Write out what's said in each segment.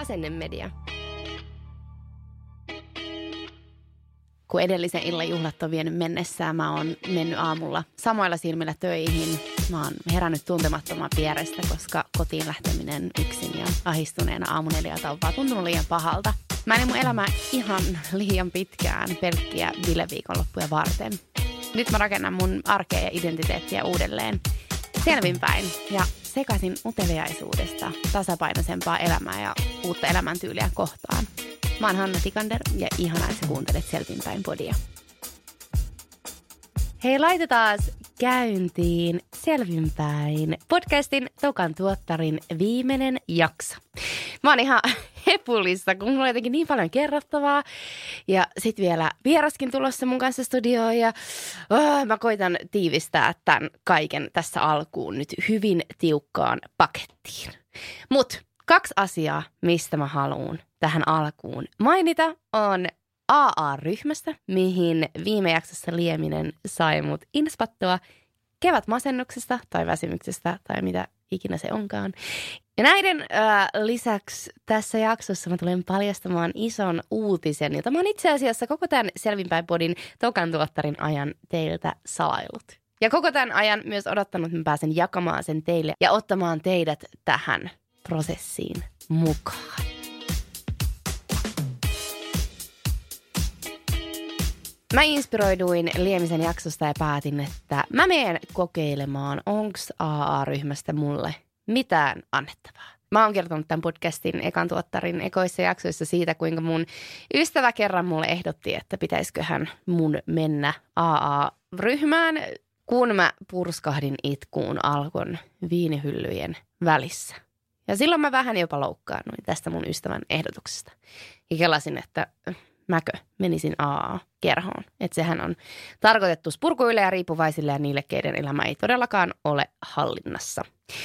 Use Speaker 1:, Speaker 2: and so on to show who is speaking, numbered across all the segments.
Speaker 1: Asennemedia. Kun edellisen illan juhlat on vienyt mennessään, mä oon mennyt aamulla samoilla silmillä töihin. Mä oon herännyt tuntemattoman vierestä, koska kotiin lähteminen yksin ja ahdistuneena aamu 4 on vaan tuntunut liian pahalta. Mä elin mun elämää ihan liian pitkään pelkkiä bileviikonloppuja varten. Nyt mä rakennan mun arkea ja identiteettiä uudelleen selvinpäin ja sekaisin uteliaisuudesta tasapainoisempaa elämää ja uutta elämäntyyliä kohtaan. Mä oon Hanna Tikander ja ihanaa, että sä kuuntelet Selvinpäin podia. Hei, laitetaan käyntiin Selvinpäin podcastin Tokan tuottarin viimeinen jakso. Mä oon ihan hepulissa, kun mulla on jotenkin niin paljon kerrottavaa. Ja sit vielä vieraskin tulossa mun kanssa studioon ja mä koitan tiivistää tämän kaiken tässä alkuun nyt hyvin tiukkaan pakettiin. Mut 2 asiaa, mistä mä haluun tähän alkuun mainita, on AA-ryhmästä, mihin viime jaksossa Lieminen sai mut inspattua kevätmasennuksesta tai väsymyksestä tai mitä ikinä se onkaan. Ja näiden lisäksi tässä jaksossa mä tulen paljastamaan ison uutisen, jota mä oon itse asiassa koko tämän Selvinpäin podin Tokan tuottarin ajan teiltä salaillut. Ja koko tämän ajan myös odottanut, että mä pääsen jakamaan sen teille ja ottamaan teidät tähän prosessiin mukaan. Mä inspiroiduin Liemisen jaksosta ja päätin, että mä menen kokeilemaan, onks AA-ryhmästä mulle mitään annettavaa. Mä oon kertonut tämän podcastin ekan tuottarin ekoissa jaksoissa siitä, kuinka mun ystävä kerran mulle ehdotti, että pitäisiköhän mun mennä AA-ryhmään, kun mä purskahdin itkuun Alkon viinihyllyjen välissä. Ja silloin mä vähän jopa loukkaannuin tästä mun ystävän ehdotuksesta. Ja kelasin, että mäkö menisin AA-kerhoon. Että sehän on tarkoitettu spurkuille ja riippuvaisille ja niille, keiden elämä ei todellakaan ole hallinnassa.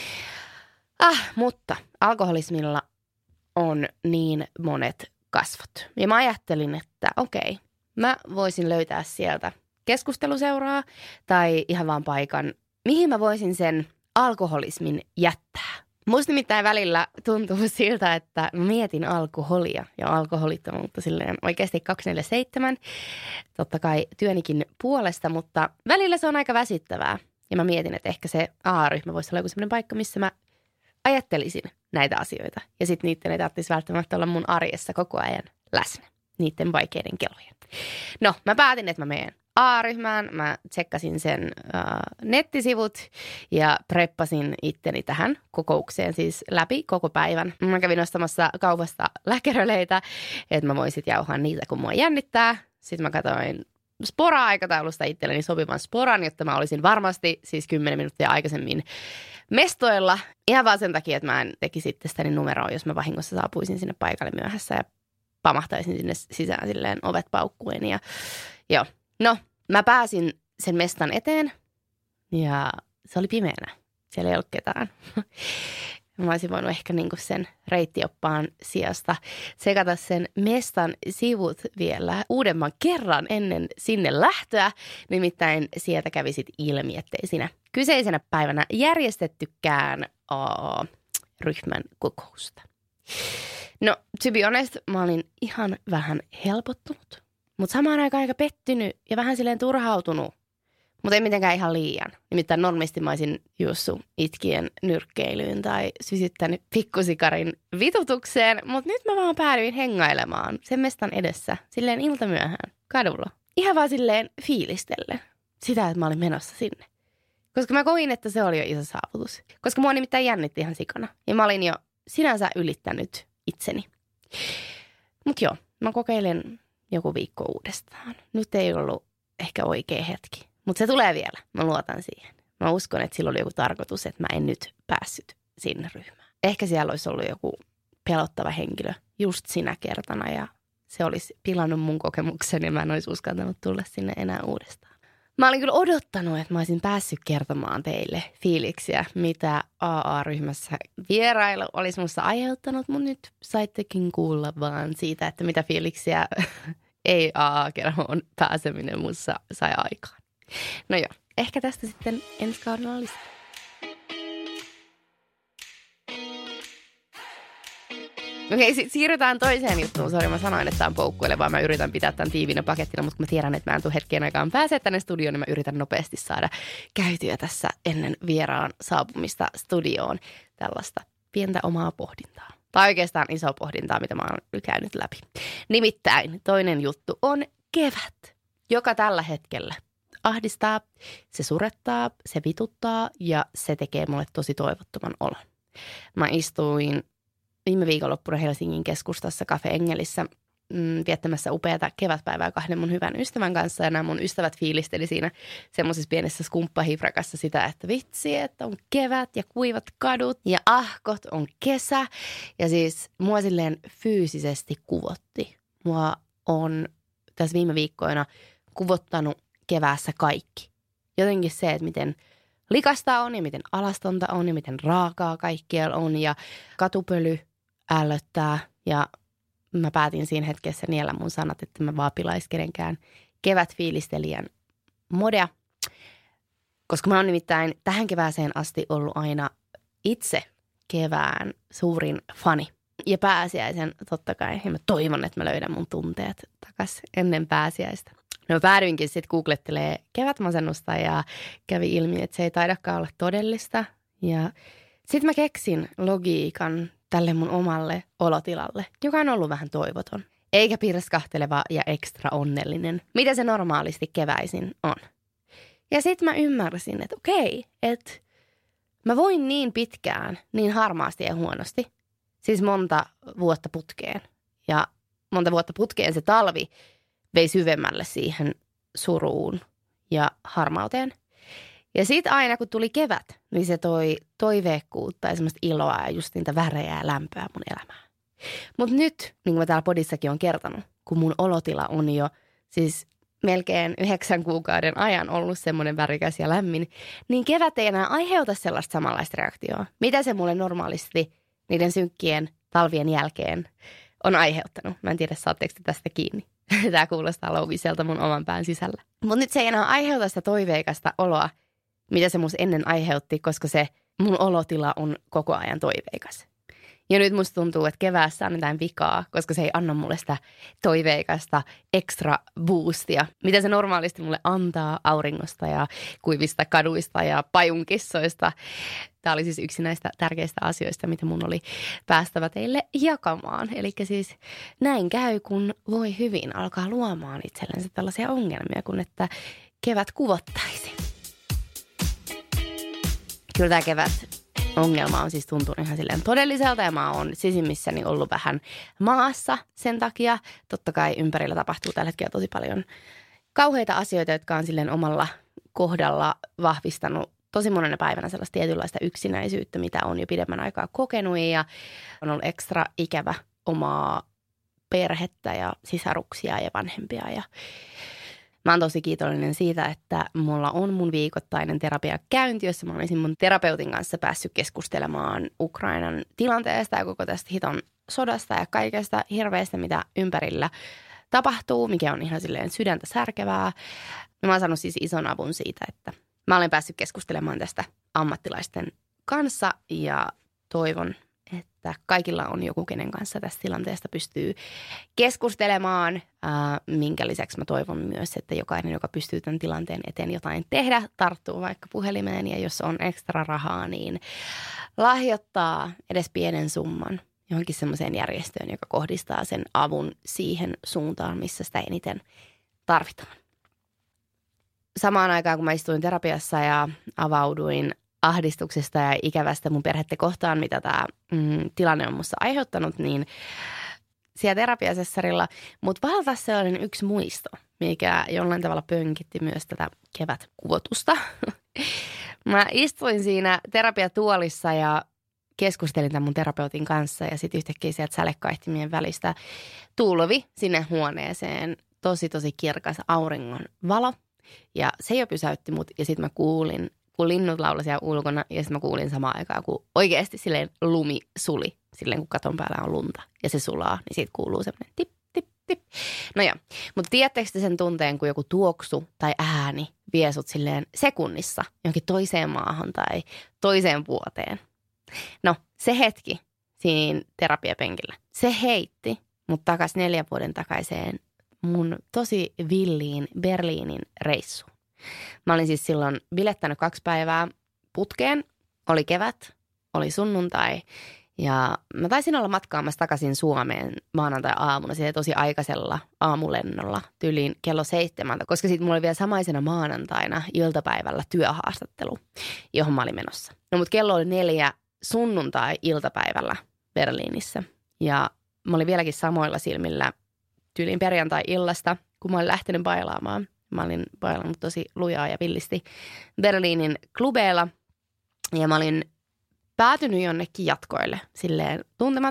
Speaker 1: Mutta alkoholismilla on niin monet kasvot. Ja mä ajattelin, että okei, mä voisin löytää sieltä keskusteluseuraa tai ihan vaan paikan, mihin mä voisin sen alkoholismin jättää. Musta nimittäin välillä tuntuu siltä, että mietin alkoholia ja alkoholittomuutta silleen oikeasti 247. Totta kai työnikin puolesta, mutta välillä se on aika väsyttävää. Ja mä mietin, että ehkä se AA-ryhmä voisi olla joku sellainen paikka, missä mä ajattelisin näitä asioita. Ja sitten niiden ei tarvitsisi välttämättä olla mun arjessa koko ajan läsnä, niiden vaikeiden kelojen. No, mä päätin, että mä menen AA-ryhmään. Mä tsekkasin sen nettisivut ja preppasin itteni tähän kokoukseen siis läpi koko päivän. Mä kävin ostamassa kaupasta läkeröleitä, että mä voisin jauhaa niitä, kun mua jännittää. Sitten mä katsoin Spora-aikataulusta itselleni sopivan sporan, jotta mä olisin varmasti siis 10 minuuttia aikaisemmin mestoilla. Ihan vaan sen takia, että mä en tekisi itsestäni numeroa, jos mä vahingossa saapuisin sinne paikalle myöhässä ja pamahtaisin sinne sisään silleen ovet paukkuen. Ja joo, no mä pääsin sen mestan eteen ja se oli pimeänä. Siellä ei ollut ketään. Mä olisin voinut ehkä niinku sen reittioppaan sijasta sekata sen mestan sivut vielä uudemman kerran ennen sinne lähtöä. Nimittäin sieltä kävi sit ilmi, ettei siinä kyseisenä päivänä järjestettykään ryhmän kokousta. No, to be honest, mä olin ihan vähän helpottunut, mutta samaan aikaan aika pettynyt ja vähän silleen turhautunut. Mutta ei mitenkään ihan liian. Nimittäin normisti mä olisin juossut itkien nyrkkeilyyn tai sysyttänyt pikkusikarin vitutukseen. Mutta nyt mä vaan päädyin hengailemaan sen mestan edessä silleen iltamyöhään kadulla. Ihan vaan silleen fiilistellen sitä, että mä olin menossa sinne. Koska mä koin, että se oli jo iso saavutus. Koska mua nimittäin jännitti ihan sikana. Ja mä olin jo sinänsä ylittänyt itseni. Mut joo, mä kokeilen joku viikko uudestaan. Nyt ei ollut ehkä oikea hetki. Mutta se tulee vielä. Mä luotan siihen. Mä uskon, että sillä oli joku tarkoitus, että mä en nyt päässyt sinne ryhmään. Ehkä siellä olisi ollut joku pelottava henkilö just sinä kertana ja se olisi pilannut mun kokemuksen ja mä en olisi uskaltanut tulla sinne enää uudestaan. Mä olin kyllä odottanut, että mä olisin päässyt kertomaan teille fiiliksiä, mitä AA-ryhmässä vierailu olisi musta aiheuttanut, mutta nyt saittekin kuulla vaan siitä, että mitä fiiliksiä ei AA-kerhoon pääseminen musta sai aikaan. No joo, ehkä tästä sitten ensi kaudella lisää. Okei, siirrytään toiseen juttuun. Sori, mä sanoin, että tämä on poukkuilevaa. Mä yritän pitää tämän tiivinä pakettina, mutta kun mä tiedän, että mä en tule hetkeen aikaan pääsee tänne studioon, niin mä yritän nopeasti saada käytyä tässä ennen vieraan saapumista studioon tällaista pientä omaa pohdintaa. Tai oikeastaan iso pohdintaa, mitä mä oon käynyt läpi. Nimittäin toinen juttu on kevät, joka tällä hetkellä ahdistaa, se surettaa, se vituttaa ja se tekee mulle tosi toivottoman olon. Mä istuin viime viikonloppuna Helsingin keskustassa Cafe Engelissä viettämässä upeata kevätpäivää kahden mun hyvän ystävän kanssa. Ja nämä mun ystävät fiilisteli siinä semmoisessa pienessä skumppahifrakassa sitä, että vitsi, että on kevät ja kuivat kadut ja ahkot, on kesä. Ja siis mua silleen fyysisesti kuvotti. Mua on tässä viime viikkoina kuvottanut keväässä kaikki. Jotenkin se, että miten likasta on ja miten alastonta on ja miten raakaa kaikkialla on ja katupöly ällöttää ja mä päätin siinä hetkessä niellä mun sanat, että mä vaan pilais kenenkään kevätfiilistelijän modea, koska mä oon nimittäin tähän kevääseen asti ollut aina itse kevään suurin fani. Ja pääsiäisen totta kai, ja mä toivon, että mä löydän mun tunteet takas ennen pääsiäistä. No päädyinkin sitten googlettelee kevätmasennusta ja kävi ilmi, että se ei taidakaan olla todellista. Ja sitten mä keksin logiikan tälle mun omalle olotilalle, joka on ollut vähän toivoton. Eikä pirskahteleva ja ekstra onnellinen, mitä se normaalisti keväisin on. Ja sitten mä ymmärsin, että okei, että mä voin niin pitkään, niin harmaasti ja huonosti. Siis monta vuotta putkeen. Ja monta vuotta putkeen se talvi vei syvemmälle siihen suruun ja harmauteen. Ja sitten aina kun tuli kevät, niin se toi toiveikkuutta ja semmoista iloa ja just niitä värejä ja lämpöä mun elämään. Mutta nyt, niin kuin mä täällä podissakin on kertonut, kun mun olotila on jo siis melkein 9 kuukauden ajan ollut semmoinen värikäs ja lämmin, niin kevät ei enää aiheuta sellaista samanlaista reaktioa. Mitä se mulle normaalisti niiden synkkien talvien jälkeen on aiheuttanut. Mä en tiedä, saatteko te tästä kiinni. Tämä kuulostaa loogiselta mun oman pään sisällä. Mutta nyt se ei enää aiheuta sitä toiveikasta oloa, mitä se musta ennen aiheutti, koska se mun olotila on koko ajan toiveikas. Ja nyt musta tuntuu, että keväässä on jotain vikaa, koska se ei anna mulle sitä toiveikasta extra boostia, mitä se normaalisti mulle antaa auringosta ja kuivista kaduista ja pajunkissoista. Tämä oli siis yksi näistä tärkeistä asioista, mitä mun oli päästävä teille jakamaan. Eli siis näin käy, kun voi hyvin alkaa luomaan itsellensä tällaisia ongelmia, kun että kevät kuvottaisi. Kyllä tämä kevät ongelma on siis tuntunut ihan silleen todelliselta ja mä oon sisimmissäni ollut vähän maassa sen takia. Totta kai ympärillä tapahtuu tällä hetkellä tosi paljon kauheita asioita, jotka on silleen omalla kohdalla vahvistanut tosi monena päivänä sellaista tietynlaista yksinäisyyttä, mitä on jo pidemmän aikaa kokenut ja on ollut ekstra ikävä omaa perhettä ja sisaruksia ja vanhempia ja mä oon tosi kiitollinen siitä, että mulla on mun viikoittainen terapiakäynti, jossa mä olisin mun terapeutin kanssa päässyt keskustelemaan Ukrainan tilanteesta ja koko tästä hiton sodasta ja kaikesta hirveästä, mitä ympärillä tapahtuu, mikä on ihan silleen sydäntä särkevää. Ja mä oon saanut siis ison avun siitä, että mä olen päässyt keskustelemaan tästä ammattilaisten kanssa ja toivon, että kaikilla on joku, kenen kanssa tästä tilanteesta pystyy keskustelemaan, minkä lisäksi mä toivon myös, että jokainen, joka pystyy tämän tilanteen eteen jotain tehdä, tarttuu vaikka puhelimeen ja jos on ekstra rahaa, niin lahjoittaa edes pienen summan johonkin semmoiseen järjestöön, joka kohdistaa sen avun siihen suuntaan, missä sitä eniten tarvitaan. Samaan aikaan, kun mä istuin terapiassa ja avauduin ahdistuksesta ja ikävästä mun perhettä kohtaan, mitä tämä tilanne on musta aiheuttanut, niin siellä terapiasessarilla mut valtasi sellainen yksi muisto, mikä jollain tavalla pönkitti myös tätä kevätkuvotusta. Mä istuin siinä terapiatuolissa ja keskustelin tämän mun terapeutin kanssa ja sitten yhtäkkiä sieltä sälekaihtimien välistä tulvi sinne huoneeseen tosi kirkas auringon valo ja se jo pysäytti mut ja sitten mä kuulin, kun linnut lauloi siellä ulkona ja sitten mä kuulin samaan aikaan, kun oikeasti silleen lumi suli, silleen kun katon päällä on lunta ja se sulaa, niin siitä kuuluu semmoinen tip, tip, tip. No joo, mutta tiedättekö te sen tunteen, kun joku tuoksu tai ääni vie sut silleen sekunnissa johonkin toiseen maahan tai toiseen vuoteen? No se hetki, siinä terapiapenkillä. Se heitti mut takas 4 vuoden takaiseen mun tosi villiin Berliinin reissuun. Mä olin siis silloin bilettänyt 2 päivää putkeen. Oli kevät, oli sunnuntai ja mä taisin olla matkaamassa takaisin Suomeen maanantai-aamuna siellä tosi aikaisella aamulennolla tyyliin kello 7, koska sitten mulla oli vielä samaisena maanantaina iltapäivällä työhaastattelu, johon mä olin menossa. No mut kello oli 4 sunnuntai-iltapäivällä Berliinissä ja mä olin vieläkin samoilla silmillä tyyliin perjantai-illasta, kun mä olin lähtenyt bailaamaan. Mä olin bailannut tosi lujaa ja villisti Berliinin klubeilla ja mä olin päätynyt jonnekin jatkoille silleen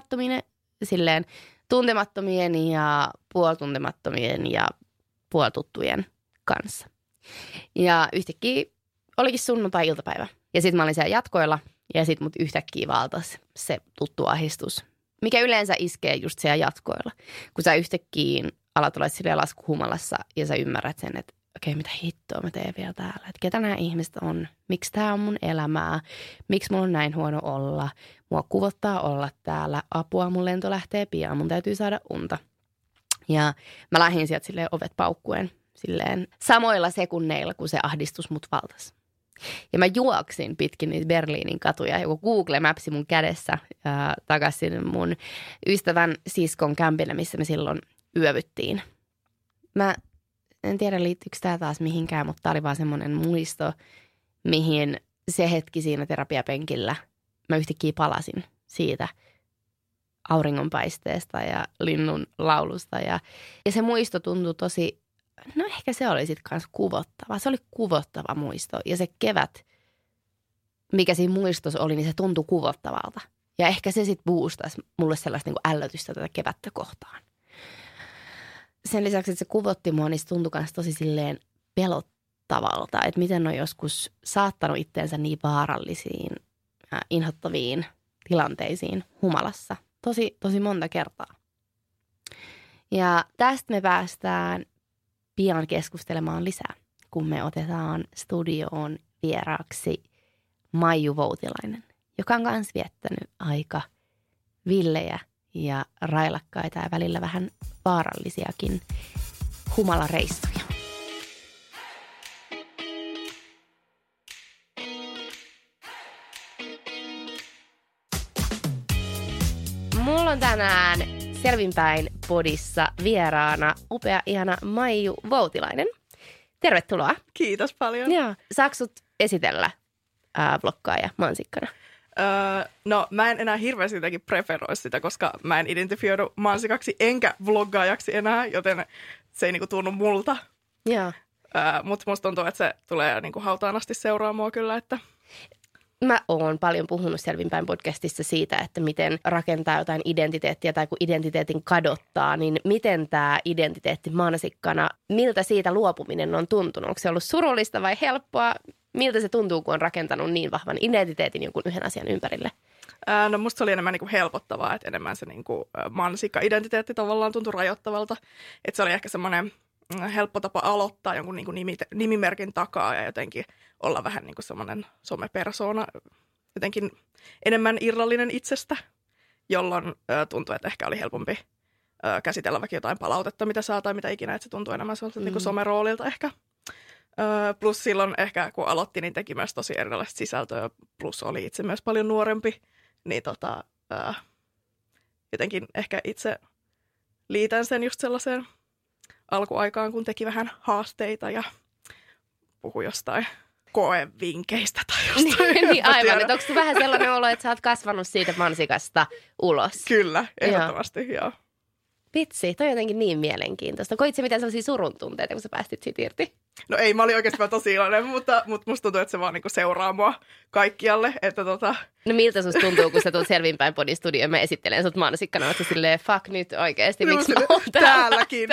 Speaker 1: tuntemattomien ja puolituntemattomien ja puolituttujen kanssa. Ja yhtäkkiä olikin sunnuntai-iltapäivä. Ja sitten mä olin siellä jatkoilla ja sitten mut yhtäkkiä valtasi se tuttu ahdistus, mikä yleensä iskee just siellä jatkoilla. Kun sä yhtäkkiä alat olla silleen laskuhumalassa ja sä ymmärrät sen, että okei, mitä hittoa mä teen vielä täällä. Että ketä nämä ihmiset on? Miksi tää on mun elämää? Miksi mulla on näin huono olla? Mua kuvottaa olla täällä. Apua, mun lento lähtee pian. Mun täytyy saada unta. Ja mä lähdin sieltä silleen ovet paukkuen silleen samoilla sekunneilla, kun se ahdistus mut valtasi. Ja mä juoksin pitkin niitä Berliinin katuja, joku Google Mapsi mun kädessä takaisin mun ystävän siskon kämpille, missä me silloin yövyttiin. Mä en tiedä liittyykö tämä taas mihinkään, mutta tämä oli vaan semmoinen muisto, mihin se hetki siinä terapiapenkillä mä yhtäkkiä palasin siitä auringonpaisteesta ja linnun laulusta. Ja se muisto tuntui tosi, no ehkä se oli sitten kanssa kuvottava. Se oli kuvottava muisto ja se kevät, mikä siinä muistossa oli, niin se tuntui kuvottavalta. Ja ehkä se sitten boostasi mulle sellaista niin kuin ällötystä tätä kevättä kohtaan. Sen lisäksi, että se kuvotti mua, niin se tuntui myös tosi silleen pelottavalta, että miten on joskus saattanut itteensä niin vaarallisiin, inhottaviin tilanteisiin humalassa. Tosi monta kertaa. Ja tästä me päästään pian keskustelemaan lisää, kun me otetaan studioon vieraaksi Maiju Voutilainen, joka on myös viettänyt aika villejä ja railakkaita ja välillä vähän vaarallisiakin humalareissuja. Mulla on tänään Selvinpäin podissa vieraana upea, ihana Maiju Voutilainen. Tervetuloa.
Speaker 2: Kiitos paljon.
Speaker 1: Joo. Saatko sut esitellä bloggaaja mansikkana?
Speaker 2: No mä en enää hirveästi jotenkin preferoi sitä, koska mä en identifioidu mansikaksi enkä vloggaajaksi enää, joten se ei niinku tunnu multa.
Speaker 1: Joo.
Speaker 2: Mutta musta tuntuu, että se tulee niinku hautaan asti seuraa mua kyllä, että...
Speaker 1: Mä oon paljon puhunut Selvinpäin podcastissa siitä, että miten rakentaa jotain identiteettiä tai kun identiteetin kadottaa, niin miten tämä identiteetti mansikkana, miltä siitä luopuminen on tuntunut? Onko se ollut surullista vai helppoa? Miltä se tuntuu, kun on rakentanut niin vahvan identiteetin jonkun yhden asian ympärille?
Speaker 2: No musta se oli enemmän niinku helpottavaa, että enemmän se niinku mansikka-identiteetti tavallaan tuntui rajoittavalta. Että se oli ehkä semmoinen helppo tapa aloittaa jonkun niinku nimimerkin takaa ja jotenkin olla vähän niinku semmoinen somepersona, jotenkin enemmän irrallinen itsestä, jolloin tuntui, että ehkä oli helpompi käsitellä vaikka jotain palautetta, mitä saa tai mitä ikinä, että se tuntui enemmän sellaiselta niinku someroolilta ehkä. Plus silloin ehkä, kun aloitti, niin teki myös tosi erilaista sisältöä, plus oli itse myös paljon nuorempi, niin jotenkin ehkä itse liitän sen just sellaiseen alkuaikaan, kun teki vähän haasteita ja puhui jostain koevinkkeistä tai jostain.
Speaker 1: Niin aivan, että onko se vähän sellainen olo, että sä oot kasvanut siitä mansikasta ulos?
Speaker 2: Kyllä, ehdottomasti, joo.
Speaker 1: Vitsi, toi on jotenkin niin mielenkiintoista. Koit sä mitään sellaisia surun tunteita, kun sä päästit siitä irti?
Speaker 2: No ei, mä olin oikeasti tosi iloinen, mutta musta tuntuu, että se vaan niinku seuraa mua kaikkialle. Että
Speaker 1: No miltä susta tuntuu, kun sä tulet Selvinpäin podin studioon ja mä esittelen sut mansikkana, oot sä silleen, fuck nyt oikeesti, miksi mä oon
Speaker 2: täälläkin.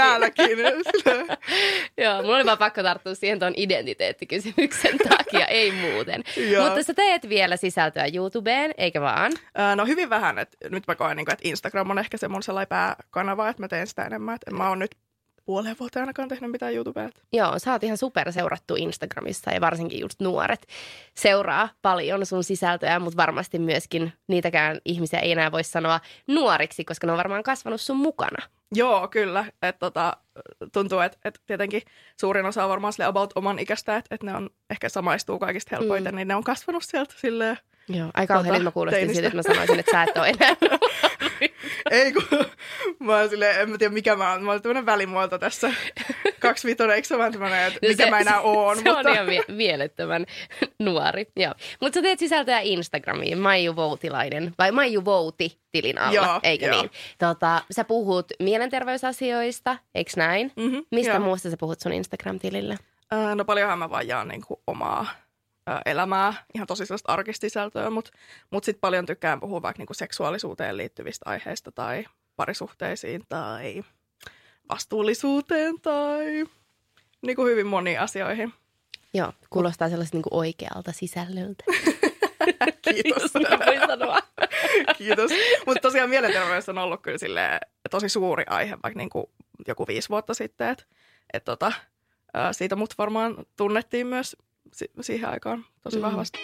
Speaker 1: Joo, mulla oli vaan pakko tarttua siihen tuon identiteettikysymyksen takia, ei muuten. Mutta sä teet vielä sisältöä YouTubeen, eikä vaan?
Speaker 2: No hyvin vähän, että nyt mä koen, että Instagram on ehkä se mun sellainen pääkanava, että mä teen sitä enemmän. Että mä oon nyt puoleen vuoteen ainakaan tehnyt mitään YouTubea.
Speaker 1: Joo, sä oot ihan super seurattu Instagramissa ja varsinkin just nuoret seuraa paljon sun sisältöjä, mutta varmasti myöskin niitäkään ihmisiä ei enää voi sanoa nuoriksi, koska ne on varmaan kasvanut sun mukana.
Speaker 2: Joo, kyllä. Tuntuu, että tietenkin suurin osa on varmaan sille about oman ikäistä, että ne on ehkä samaistuu kaikista helpoiten, niin ne on kasvanut sieltä silleen.
Speaker 1: Joo, aika kauhean mä kuulostin siitä, että mä sanoisin, että sä et ole enää.
Speaker 2: Ei kun, mä oon silleen, en mä tiedä mikä mä oon tämmönen välimuoto tässä. 25, eikö se vaan tämmönen, että mikä mä enää oon.
Speaker 1: Se on ihan mielettömän nuori, joo. Mutta sä teet sisältöjä Instagramiin, Maiju Voutilainen, vai Maiju Vouti tilin alla, joo, eikö niin? Sä puhut mielenterveysasioista, eikö näin? Mistä muusta sä puhut sun Instagram-tilillä?
Speaker 2: No paljonhan mä vaan jaan niinku omaa elämää, ihan tosi sellaista arkistisältöä, mutta sitten paljon tykkään puhua vaikka niinku seksuaalisuuteen liittyvistä aiheista tai parisuhteisiin tai vastuullisuuteen tai niinku hyvin moniin asioihin.
Speaker 1: Joo, kuulostaa sellaista niinku oikealta sisällöltä.
Speaker 2: Kiitos.
Speaker 1: Voi sanoa.
Speaker 2: Kiitos. Mutta tosiaan mielenterveys on ollut kyllä silleen tosi suuri aihe vaikka niinku joku 5 vuotta sitten, että siitä mut varmaan tunnettiin myös siihen aikaan tosi vahvasti.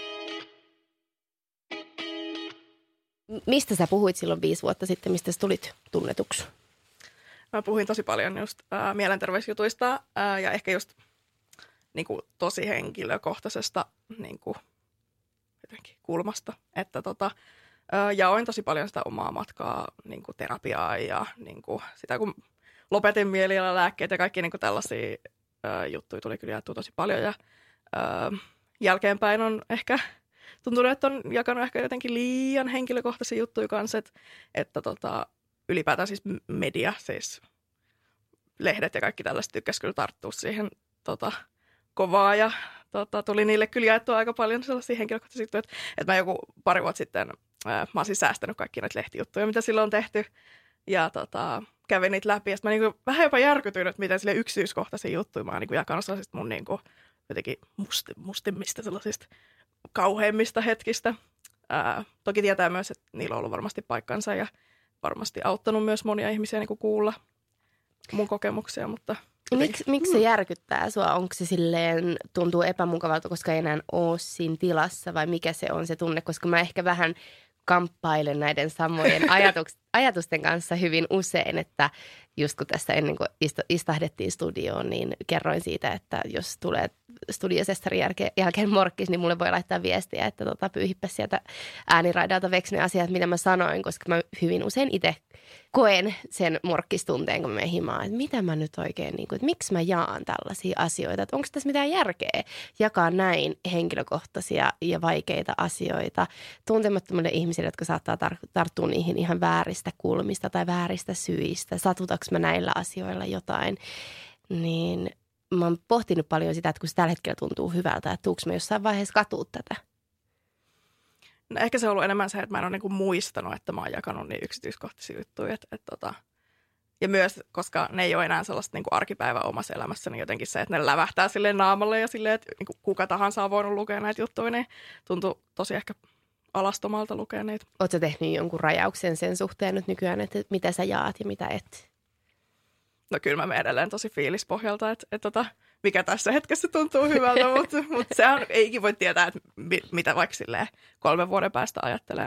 Speaker 1: Mistä sä puhuit silloin 5 vuotta sitten? Mistä sä tulit tunnetuksi?
Speaker 2: Mä puhuin tosi paljon just mielenterveysjutuista ja ehkä just niinku, tosi henkilökohtaisesta niinku, jotenkin kulmasta. Että jaoin tosi paljon sitä omaa matkaa niinku, terapiaa ja niinku, sitä kun lopetin mielialalääkkeet ja kaikki niinku, tällaisia juttuja tuli kyllä jaettua tosi paljon ja jälkeenpäin on ehkä tuntunut, että on jakanut ehkä jotenkin liian henkilökohtaisia juttuja kanssa, että ylipäätään siis media, siis lehdet ja kaikki tällaiset tykkäsi kyllä tarttua siihen kovaa ja tuli niille kyllä jaettua aika paljon sellaisia henkilökohtaisia juttuja, että mä joku pari vuotta sitten, mä oon siis säästänyt kaikki näitä lehtijuttuja, mitä silloin on tehty ja kävin niitä läpi ja sitten mä niinku vähän jopa järkytyin, että miten sille yksityiskohtaisia juttuja mä oon niinku jakanut sellaisista mun niinku jotenkin mustimmista sellaisista kauheimmista hetkistä. Toki tietää myös, että niillä on ollut varmasti paikkansa ja varmasti auttanut myös monia ihmisiä niin kuulla mun kokemuksia. Mutta
Speaker 1: miksi se järkyttää sua? Onko se silleen, tuntuu epämukavalta, koska ei enää ole siinä tilassa vai mikä se on se tunne? Koska mä ehkä vähän kamppailen näiden samojen ajatusten kanssa hyvin usein, että just kun tässä ennen kuin istahdettiin studioon, niin kerroin siitä, että jos tulee studiosessarin jälkeen morkkis, niin mulle voi laittaa viestiä, että pyyhipä sieltä ääniraidalta veksi ne asiat, mitä mä sanoin, koska mä hyvin usein itse koen sen morkkistunteen, kun mä menen himaan, että mitä mä nyt oikein, niin kuin, että miksi mä jaan tällaisia asioita, että onko tässä mitään järkeä jakaa näin henkilökohtaisia ja vaikeita asioita tuntemattomille ihmisille, jotka saattaa tarttua niihin ihan vääristä kulmista tai vääristä syistä, satutaks mä näillä asioilla jotain, niin mä oon pohtinut paljon sitä, että kun se tällä hetkellä tuntuu hyvältä, että tuuks mä jossain vaiheessa katua tätä?
Speaker 2: No ehkä se on ollut enemmän se, että mä en ole niinku muistanut, että mä oon jakanut niin yksityiskohtaisia juttuja. Ja myös, koska ne ei ole enää sellaista niinku arkipäivää omassa elämässä, niin jotenkin se, että ne lävähtää silleen naamalle ja silleen, että niinku kuka tahansa on voinut lukea näitä juttuja, niin tuntuu tosi ehkä alastomalta lukea niitä.
Speaker 1: Ootko sä tehnyt jonkun rajauksen sen suhteen nyt nykyään, että mitä sä jaat ja mitä et?
Speaker 2: No kyllä mä menen edelleen tosi fiilispohjalta, että mikä tässä hetkessä tuntuu hyvältä, mutta sehän eikin voi tietää, että mitä vaikka silleen 3 vuoden päästä ajattelee.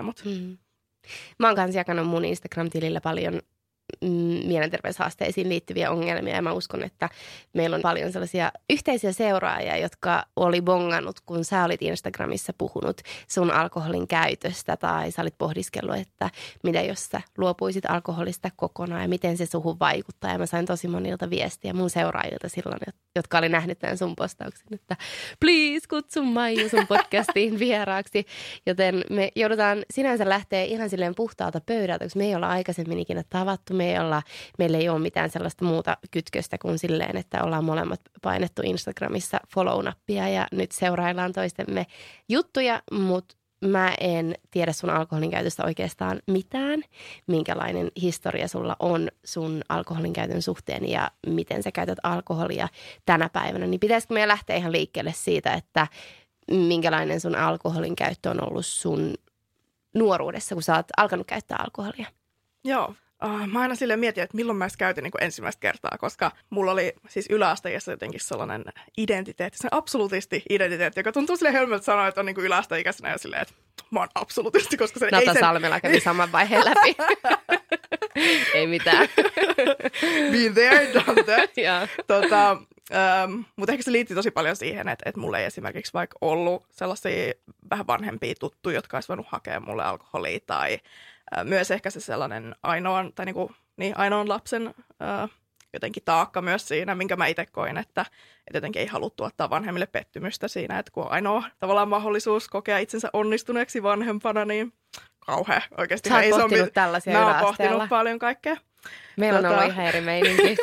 Speaker 1: Mä oon kanssa jakanut mun Instagram-tilillä paljon mielenterveyshaasteisiin liittyviä ongelmia ja mä uskon, että meillä on paljon sellaisia yhteisiä seuraajia, jotka oli bongannut, kun sä olit Instagramissa puhunut sun alkoholin käytöstä tai sä olit pohdiskellut, että mitä jos sä luopuisit alkoholista kokonaan ja miten se suhun vaikuttaa ja mä sain tosi monilta viestiä mun seuraajilta silloin, jotka oli nähnyt tämän sun postauksen, että please kutsu Maiju sun podcastiin vieraaksi, joten me joudutaan sinänsä lähteä ihan silleen puhtaalta pöydältä, koska me ei olla aikaisemmin ikinä tavattu, meillä ei ole mitään sellaista muuta kytköstä kuin silleen, että ollaan molemmat painettu Instagramissa follow-nappia ja nyt seuraillaan toistemme juttuja, mutta mä en tiedä sun alkoholin käytöstä oikeastaan mitään, minkälainen historia sulla on sun alkoholin käytön suhteen ja miten sä käytät alkoholia tänä päivänä, niin pitäisikö meidän lähteä ihan liikkeelle siitä, että minkälainen sun alkoholin käyttö on ollut sun nuoruudessa, kun sä oot alkanut käyttää alkoholia?
Speaker 2: Joo. Mä aina silleen mietin, että milloin mä edes käytin niin kuin ensimmäistä kertaa, koska mulla oli siis yläasteiässä jotenkin sellainen identiteetti, se absolutisti-identiteetti, joka tuntuu silleen hölmöltä sanoa, että on niin kuin yläasteikäisenä ja silleen, että mä oon absolutisti, koska se
Speaker 1: Nata Salmela kävi saman vaiheen läpi. Ei mitään.
Speaker 2: Been there, done that.
Speaker 1: Yeah.
Speaker 2: Mutta ehkä se liittyy tosi paljon siihen, että mulla ei esimerkiksi vaikka ollut sellaisia vähän vanhempia tuttuja, jotka olisi voinut hakea mulle alkoholia tai myös ehkä se sellainen ainoan lapsen jotenkin taakka myös siinä, minkä mä itse koin, että jotenkin ei haluttu ottaa vanhemmille pettymystä siinä, että kun on ainoa tavallaan mahdollisuus kokea itsensä onnistuneeksi vanhempana, niin kauhean oikeasti.
Speaker 1: Sä oot pohtinut tällaisia
Speaker 2: Mä oon pohtinut paljon kaikkea.
Speaker 1: Meillä on ollut ihan eri meininki.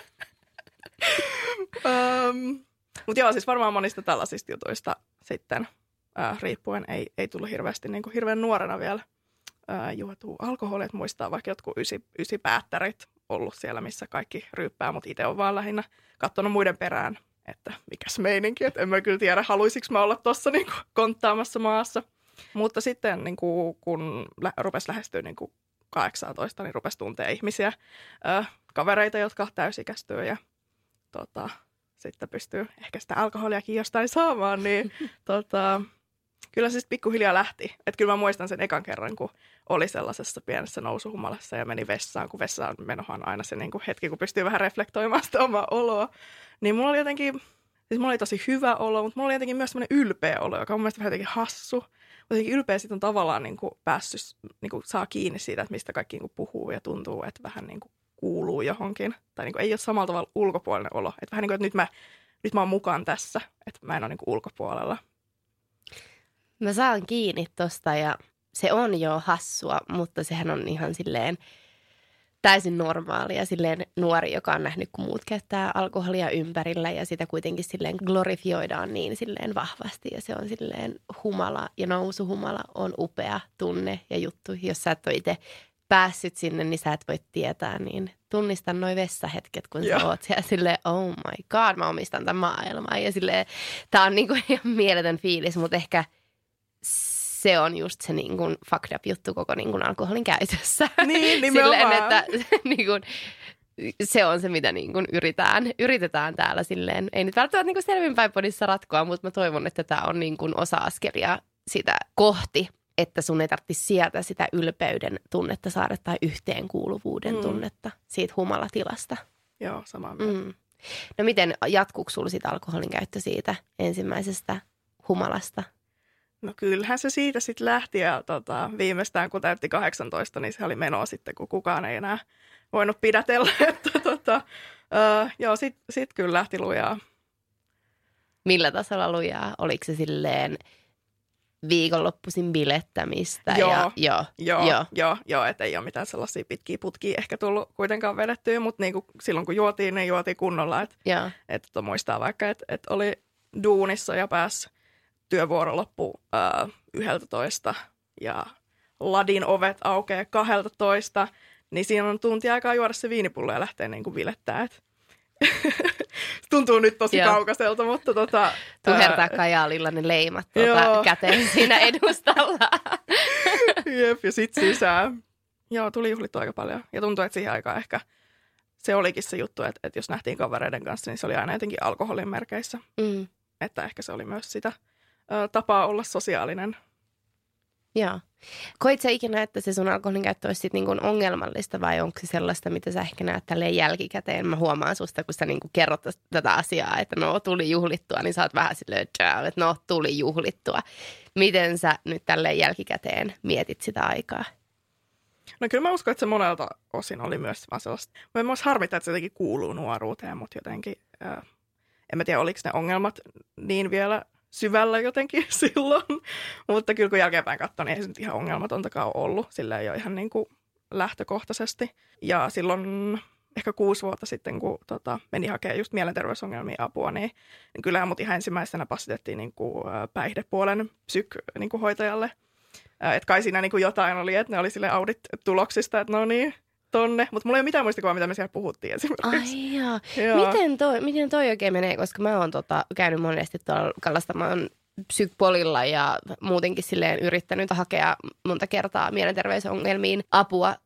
Speaker 2: Mutta joo, siis varmaan monista tällaisista jutuista sitten riippuen ei tullut hirveästi niin kuin hirveän nuorena vielä juotua alkoholia, että muistaa vaikka jotkut ysipäättärit ollut siellä, missä kaikki ryyppää, mutta itse on vaan lähinnä katsonut muiden perään, että mikäs meininki, että en mä kyllä tiedä, haluaisinko mä olla tuossa niin kuin konttaamassa maassa. Mutta sitten niin kuin, kun rupesi lähestyä niin kuin 18, niin rupesi tuntea ihmisiä, kavereita, jotka täysikäistyy ja sitten pystyy ehkä sitä alkoholiakin jostain saamaan, niin kyllä se sitten pikkuhiljaa lähti. Että kyllä mä muistan sen ekan kerran, kun oli sellaisessa pienessä nousuhumalassa ja meni vessaan, kun vessaan menohan aina se niin kuin hetki, kun pystyy vähän reflektoimaan sitä omaa oloa. Niin mulla oli jotenkin, siis mulla oli tosi hyvä olo, mutta mulla oli jotenkin myös semmoinen ylpeä olo, joka on mun mielestä vähän jotenkin hassu. Mutta jotenkin ylpeä sitten on tavallaan niin kuin päässyt, niin kuin saa kiinni siitä, että mistä kaikki niin kuin puhuu ja tuntuu, että vähän niin kuin kuuluu johonkin. Tai niin kuin ei ole samalla tavalla ulkopuolinen olo. Että vähän niin kuin, että nyt mä oon mukaan tässä, että mä en ole niin kuin ulkopuolella.
Speaker 1: Mä saan kiinni tosta ja se on jo hassua, mutta sehän on ihan silleen täysin normaalia. Silleen nuori, joka on nähnyt, kun muut käyttää alkoholia ympärillä ja sitä kuitenkin silleen glorifioidaan niin silleen vahvasti. Ja se on silleen humala ja nousuhumala on upea tunne ja juttu. Jos sä et ole itse päässyt sinne, niin sä et voi tietää, niin tunnista noi vessahetket, kun sä oot siellä silleen, oh my god, mä omistan tämän maailman. Ja silleen, tää on niinku ihan mieletön fiilis, mutta ehkä se on just se niin kuin fucked up juttu koko niin kuin alkoholin käytössä.
Speaker 2: Niin, nimenomaan.
Speaker 1: Silleen, että niin kuin, se on se, mitä niin kuin yritetään täällä silleen. Ei nyt välttämättä niin kuin selvinpäin podissa ratkoa, mutta mä toivon, että tämä on niin kuin osa-askelia sitä kohti, että sun ei tarvitse sieltä sitä ylpeyden tunnetta saada tai yhteenkuuluvuuden tunnetta siitä humalatilasta.
Speaker 2: Joo, samaa mieltä.
Speaker 1: No miten jatkuuko sulla sitä alkoholin käyttö siitä ensimmäisestä humalasta?
Speaker 2: No kyllähän se siitä sitten lähti ja viimeistään kun täytti 18, niin se oli menoa sitten, kun kukaan ei enää voinut pidätellä. Joo, sit kyllä lähti lujaa.
Speaker 1: Millä tasolla lujaa? Oliko se silleen viikonloppuisin bilettämistä?
Speaker 2: Joo, että ei ole mitään sellaisia pitkiä putkia ehkä tullut kuitenkaan vedettyä, mutta niinku silloin kun juotiin, niin juotiin kunnolla. Että muistaa vaikka, että oli duunissa ja pääsi työvuoro loppu 11 ja ladin ovet aukeaa 12, niin siinä on tunti aikaa juoda se viinipullo ja lähteä niin kuin bilettää. Tuntuu nyt tosi kaukaiselta, mutta
Speaker 1: Tuhertaa Kajaalilla ne leimat käteen siinä edustalla.
Speaker 2: Jep, ja sit sisään. Joo, tuli juhlittua aika paljon. Ja tuntuu, että siihen aikaan ehkä se olikin se juttu, että jos nähtiin kavereiden kanssa, niin se oli aina jotenkin alkoholin merkeissä. Että ehkä se oli myös sitä tapaa olla sosiaalinen.
Speaker 1: Joo. Koit sä ikinä, että se sun alkoholin käyttö olisi niin kuin ongelmallista vai onko se sellaista, mitä sä ehkä näet tälleen jälkikäteen? Mä huomaan susta, kun sä niin kuin kerrot tätä asiaa, että no tuli juhlittua, niin sä oot vähän silleen, että no tuli juhlittua. Miten sä nyt tälleen jälkikäteen mietit sitä aikaa?
Speaker 2: No kyllä mä uskon, että se monelta osin oli myös vaan sellaista. Mä myös harmittaa, että se jotenkin kuuluu nuoruuteen, mutta jotenkin, en mä tiedä, oliko ne ongelmat niin vielä syvällä jotenkin silloin. Mutta kyllä kun jälkeenpäin katsoin, niin ei se nyt ihan ongelmatontakaan ollut. Sillä ei ole ihan niin kuin lähtökohtaisesti. Ja silloin ehkä 6 vuotta sitten, kun meni hakemaan just mielenterveysongelmia apua, niin kyllähän mut ihan ensimmäisenä passitettiin niin kuin päihdepuolen psyk-hoitajalle. Että kai siinä niin kuin jotain oli, että ne oli sille audit-tuloksista, että no niin, tonne. Mutta mulla ei ole mitään muistikuvaa, mitä me siellä puhuttiin esimerkiksi.
Speaker 1: Ai joo. Miten toi oikein menee? Koska mä oon käynyt monesti tuolla Kallastamaan psykpolilla ja muutenkin silleen yrittänyt hakea monta kertaa mielenterveysongelmiin apua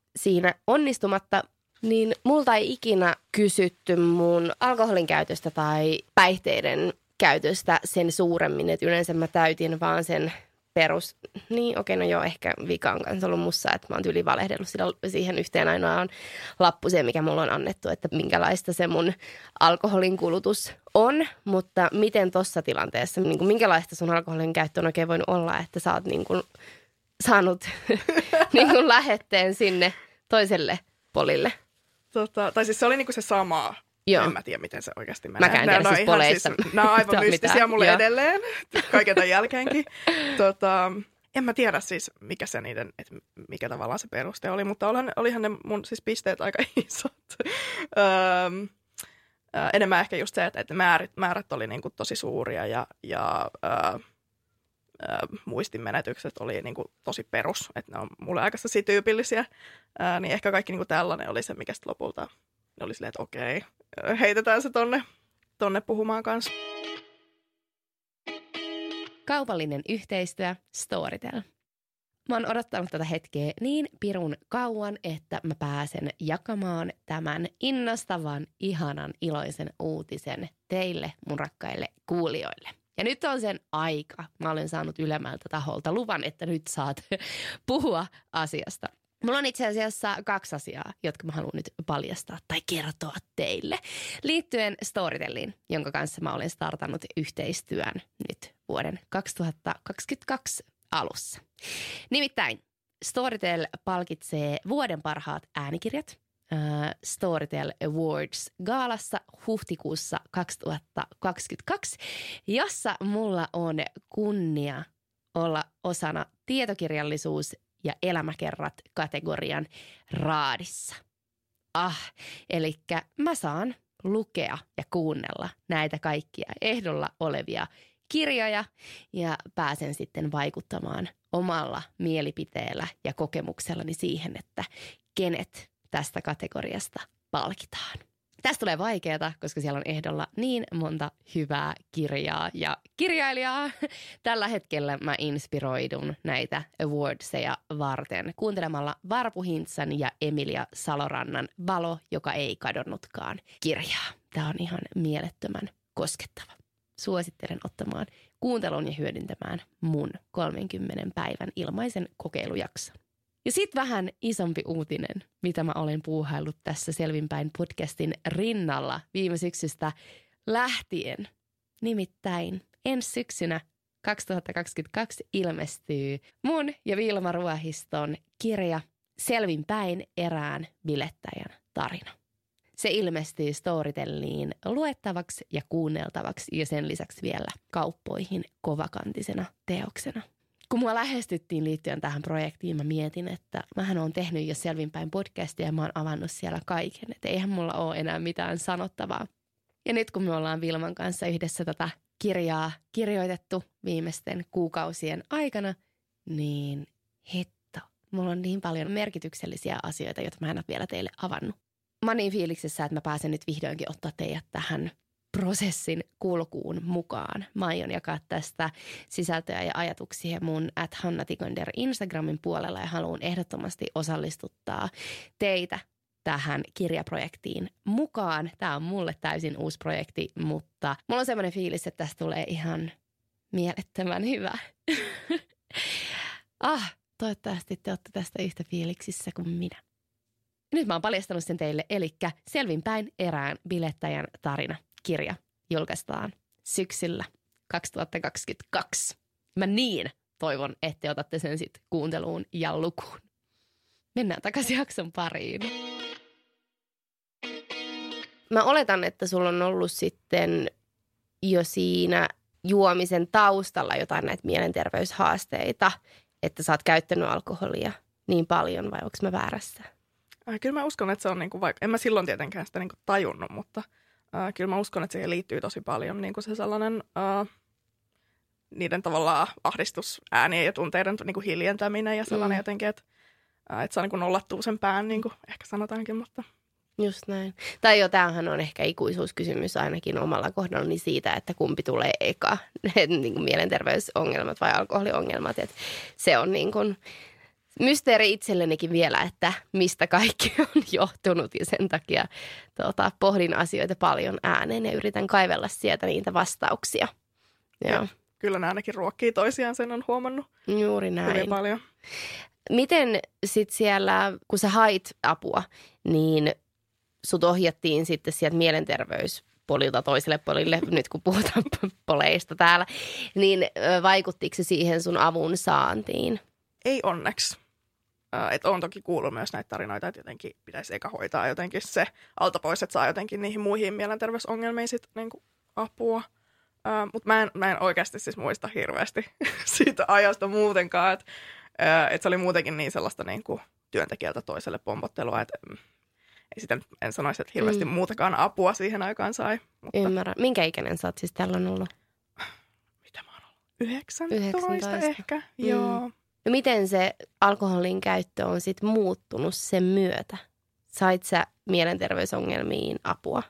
Speaker 1: siinä onnistumatta, niin multa ei ikinä kysytty mun alkoholin käytöstä tai päihteiden käytöstä sen suuremmin, että yleensä mä täytin vaan sen no joo, ehkä vika on kanssa ollut mussa, että mä oon tyyliin valehdellut siihen yhteen ainoaan lappuseen, mikä mulla on annettu, että minkälaista se mun alkoholin kulutus on, mutta miten tossa tilanteessa, niin kuin minkälaista sun alkoholin käyttö on oikein voinut olla, että sä oot niin kuin saanut niin kuin lähetteen sinne toiselle polille?
Speaker 2: Tai siis se oli niinku se sama.
Speaker 1: Joo.
Speaker 2: En mä tiedä, miten se oikeasti menee.
Speaker 1: Mäkään en tiedä siis poleista.
Speaker 2: Nämä on aivan mystisiä mulle edelleen, kaiken tämän jälkeenkin. En mä tiedä siis, mikä se niiden, että mikä tavallaan se peruste oli, mutta olihan ne mun siis pisteet aika isot. Enemmän ehkä just se, että määrät oli niinku tosi suuria ja muistinmenetykset oli niinku tosi perus, että ne on mulle aika tyypillisiä, niin ehkä kaikki niinku tällainen oli se, mikä sitten lopulta oli silleen, että okei, heitetään se tonne puhumaan kanssa.
Speaker 1: Kaupallinen yhteistyö Storytel. Mä oon odottanut tätä hetkeä niin pirun kauan, että mä pääsen jakamaan tämän innostavan, ihanan, iloisen uutisen teille, mun rakkaille kuulijoille. Ja nyt on sen aika. Mä olen saanut ylemmältä taholta luvan, että nyt saat puhua asiasta. Mulla on itse asiassa 2 asiaa, jotka mä haluan nyt paljastaa tai kertoa teille liittyen Storyteliin, jonka kanssa mä olen startannut yhteistyön nyt vuoden 2022 alussa. Nimittäin Storytel palkitsee vuoden parhaat äänikirjat Storytel Awards gaalassa huhtikuussa 2022, jossa mulla on kunnia olla osana tietokirjallisuus- ja elämäkerrat kategorian raadissa. Elikkä mä saan lukea ja kuunnella näitä kaikkia ehdolla olevia kirjoja ja pääsen sitten vaikuttamaan omalla mielipiteellä ja kokemuksellani siihen, että kenet tästä kategoriasta palkitaan. Tästä tulee vaikeaa, koska siellä on ehdolla niin monta hyvää kirjaa ja kirjailijaa. Tällä hetkellä mä inspiroidun näitä awardseja varten kuuntelemalla Varpu Hintsan ja Emilia Salorannan Valo, joka ei kadonnutkaan kirjaa. Tämä on ihan mielettömän koskettava. Suosittelen ottamaan kuuntelun ja hyödyntämään mun 30 päivän ilmaisen kokeilujakson. Ja sitten vähän isompi uutinen, mitä mä olen puuhaillut tässä Selvinpäin podcastin rinnalla viime syksystä lähtien. Nimittäin ensi syksynä 2022 ilmestyy mun ja Vilma Ruohiston kirja Selvinpäin erään bilettäjän tarina. Se ilmestyy Storyteliin luettavaksi ja kuunneltavaksi ja sen lisäksi vielä kauppoihin kovakantisena teoksena. Kun mua lähestyttiin liittyen tähän projektiin, mä mietin, että mähän oon tehnyt jo Selvinpäin podcastia ja mä oon avannut siellä kaiken. Että eihän mulla ole enää mitään sanottavaa. Ja nyt kun me ollaan Vilman kanssa yhdessä tätä kirjaa kirjoitettu viimeisten kuukausien aikana, niin hitto, mulla on niin paljon merkityksellisiä asioita, joita mä en ole vielä teille avannut. Mä oon niin fiiliksessä, että mä pääsen nyt vihdoinkin ottaa teidät tähän prosessin kulkuun mukaan. Mä aion jakaa tästä sisältöä ja ajatuksia mun @hannatikander Instagramin puolella ja haluan ehdottomasti osallistuttaa teitä tähän kirjaprojektiin mukaan. Tää on mulle täysin uusi projekti, mutta mulla on semmoinen fiilis, että tästä tulee ihan mielettömän hyvä. Toivottavasti te olette tästä yhtä fiiliksissä kuin minä. Nyt mä oon paljastanut sen teille, elikkä Selvinpäin erään bilettäjän tarina. Kirja julkaistaan syksyllä 2022. Mä niin toivon, että te otatte sen sitten kuunteluun ja lukuun. Mennään takaisin jakson pariin. Mä oletan, että sulla on ollut sitten jo siinä juomisen taustalla jotain näitä mielenterveyshaasteita, että sä oot käyttänyt alkoholia niin paljon, vai onko mä väärässä?
Speaker 2: Kyllä mä uskon, että se on niinku, vaikka en mä silloin tietenkään sitä niinku tajunnut, mutta kyllä mä uskon, että siihen liittyy tosi paljon niinku se sellainen niiden tavallaan ahdistusäänien ja tunteiden niinku hiljentäminen ja sellainen jotenkin, että saa niinku nollattua sen pään, niinku ehkä sanotaankin, mutta
Speaker 1: just näin. Tai jo tämähän on ehkä ikuisuuskysymys ainakin omalla kohdallani siitä, että kumpi tulee eka, niin kuin mielenterveysongelmat vai alkoholiongelmat. Että se on niin kuin mysteeri itsellenikin vielä, että mistä kaikki on johtunut ja sen takia pohdin asioita paljon ääneen ja yritän kaivella sieltä niitä vastauksia. Joo.
Speaker 2: Kyllä nämä ainakin ruokkii toisiaan, sen on huomannut.
Speaker 1: Juuri näin.
Speaker 2: Hyvin paljon.
Speaker 1: Miten sitten siellä, kun sä hait apua, niin sut ohjattiin sitten sieltä mielenterveyspolilta toiselle polille, nyt kun puhutaan poleista täällä, niin vaikuttiko se siihen sun avun saantiin?
Speaker 2: Ei onneksi. Että on toki kuullut myös näitä tarinoita, että jotenkin pitäisi eka hoitaa jotenkin se alta pois, että saa jotenkin niihin muihin mielenterveysongelmiin sit niinku apua. Mutta mä en oikeasti siis muista hirveästi siitä ajasta muutenkaan, että se oli muutenkin niin sellaista niinku työntekijältä toiselle pompottelua, että ei sitä, en sanoisi, että hirveästi muutakaan apua siihen aikaan sai. Mutta...
Speaker 1: Ymmärrän. Minkä ikäinen sä oot siis tällöin ollut?
Speaker 2: Mitä mä oon ollut? 19 ehkä, joo.
Speaker 1: No miten se alkoholin käyttö on sitten muuttunut sen myötä? Sait sä mielenterveysongelmiin apua?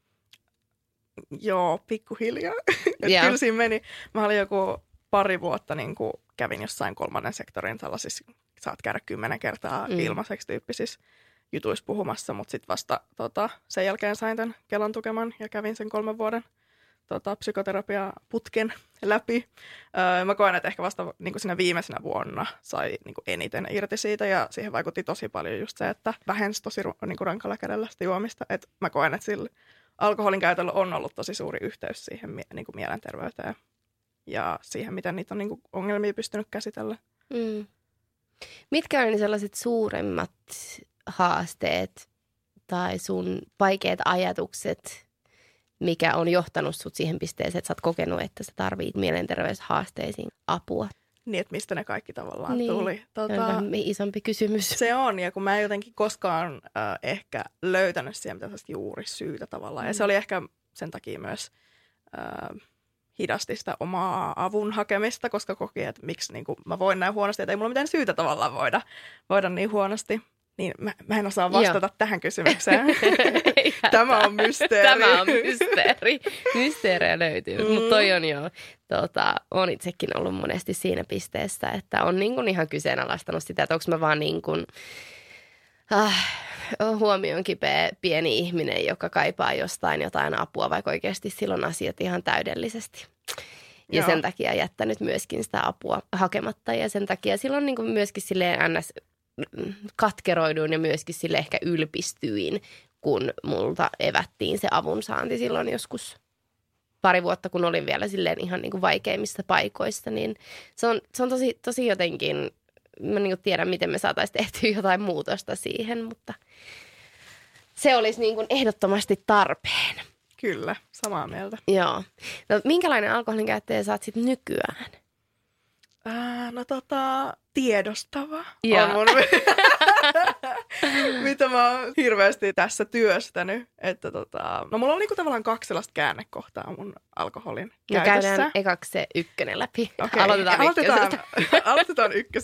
Speaker 2: Joo, pikkuhiljaa. Kyllä siinä meni. Mä olin joku pari vuotta, niin kuin kävin jossain kolmannen sektorin tällaisissa, saat käydä 10 kertaa ilmaiseksi tyyppisissä jutuissa puhumassa, mutta sitten vasta sen jälkeen sain tämän Kelan tukeman ja kävin sen 3 vuoden psykoterapiaputken läpi. Mä koen, että ehkä vasta niin kuin siinä viimeisenä vuonna sai niin kuin eniten irti siitä ja siihen vaikutti tosi paljon just se, että vähensi tosi niin kuin rankalla kädellä sitä juomista. Et mä koen, että sillä alkoholin käytöllä on ollut tosi suuri yhteys siihen niin kuin mielenterveyteen ja siihen, miten niitä on niin kuin ongelmia pystynyt käsitellä.
Speaker 1: Mitkä on ne sellaiset suuremmat haasteet tai sun vaikeat ajatukset, mikä on johtanut sut siihen pisteeseen, että sä oot kokenut, että sä tarvitset mielenterveyshaasteisiin apua?
Speaker 2: Niin, että mistä ne kaikki tavallaan tuli.
Speaker 1: Se on vähän isompi kysymys.
Speaker 2: Se on, ja kun mä en jotenkin koskaan ehkä löytänyt siihen mitään juurisyytä tavallaan. Ja se oli ehkä sen takia myös hidasti sitä omaa avun hakemista, koska koki, että miksi niin kuin, mä voin näin huonosti, että ei mulla mitään syytä tavallaan voida niin huonosti. Niin mä en osaa vastata tähän kysymykseen. Tämä on mysteeri.
Speaker 1: Tämä on mysteeri. Mysteerejä löytyy. Mutta toi on jo, on itsekin ollut monesti siinä pisteessä, että on niin kuin ihan kyseenalaistanut sitä, että onko mä vaan niin kuin, huomioon kipeä pieni ihminen, joka kaipaa jostain jotain apua, vaikka oikeasti silloin asiat ihan täydellisesti. Ja
Speaker 2: Joo.
Speaker 1: sen takia jättänyt myöskin sitä apua hakematta ja sen takia silloin niin kuin myöskin silleen ns. Katkeroiduin ja myöskin sille ehkä ylpistyin, kun multa evättiin se avunsaanti silloin joskus pari vuotta, kun olin vielä silleen ihan niin kuin vaikeimmissa paikoissa, niin se on tosi jotenkin, mä niin kuin tiedän, miten me saataisiin tehtyä jotain muutosta siihen, mutta se olisi niin kuin ehdottomasti tarpeen.
Speaker 2: Kyllä, samaa mieltä.
Speaker 1: Joo. No, minkälainen alkoholin käyttäjä sä oot sitten nykyään?
Speaker 2: Tiedostava
Speaker 1: Joo.
Speaker 2: on mun mitä mä oon hirveästi tässä työstänyt. Että mulla on niinku tavallaan 2 sellaista käännekohtaa mun alkoholin käytössä.
Speaker 1: Käydään ekaksi se 1 läpi.
Speaker 2: Okay. Aloitetaan 1.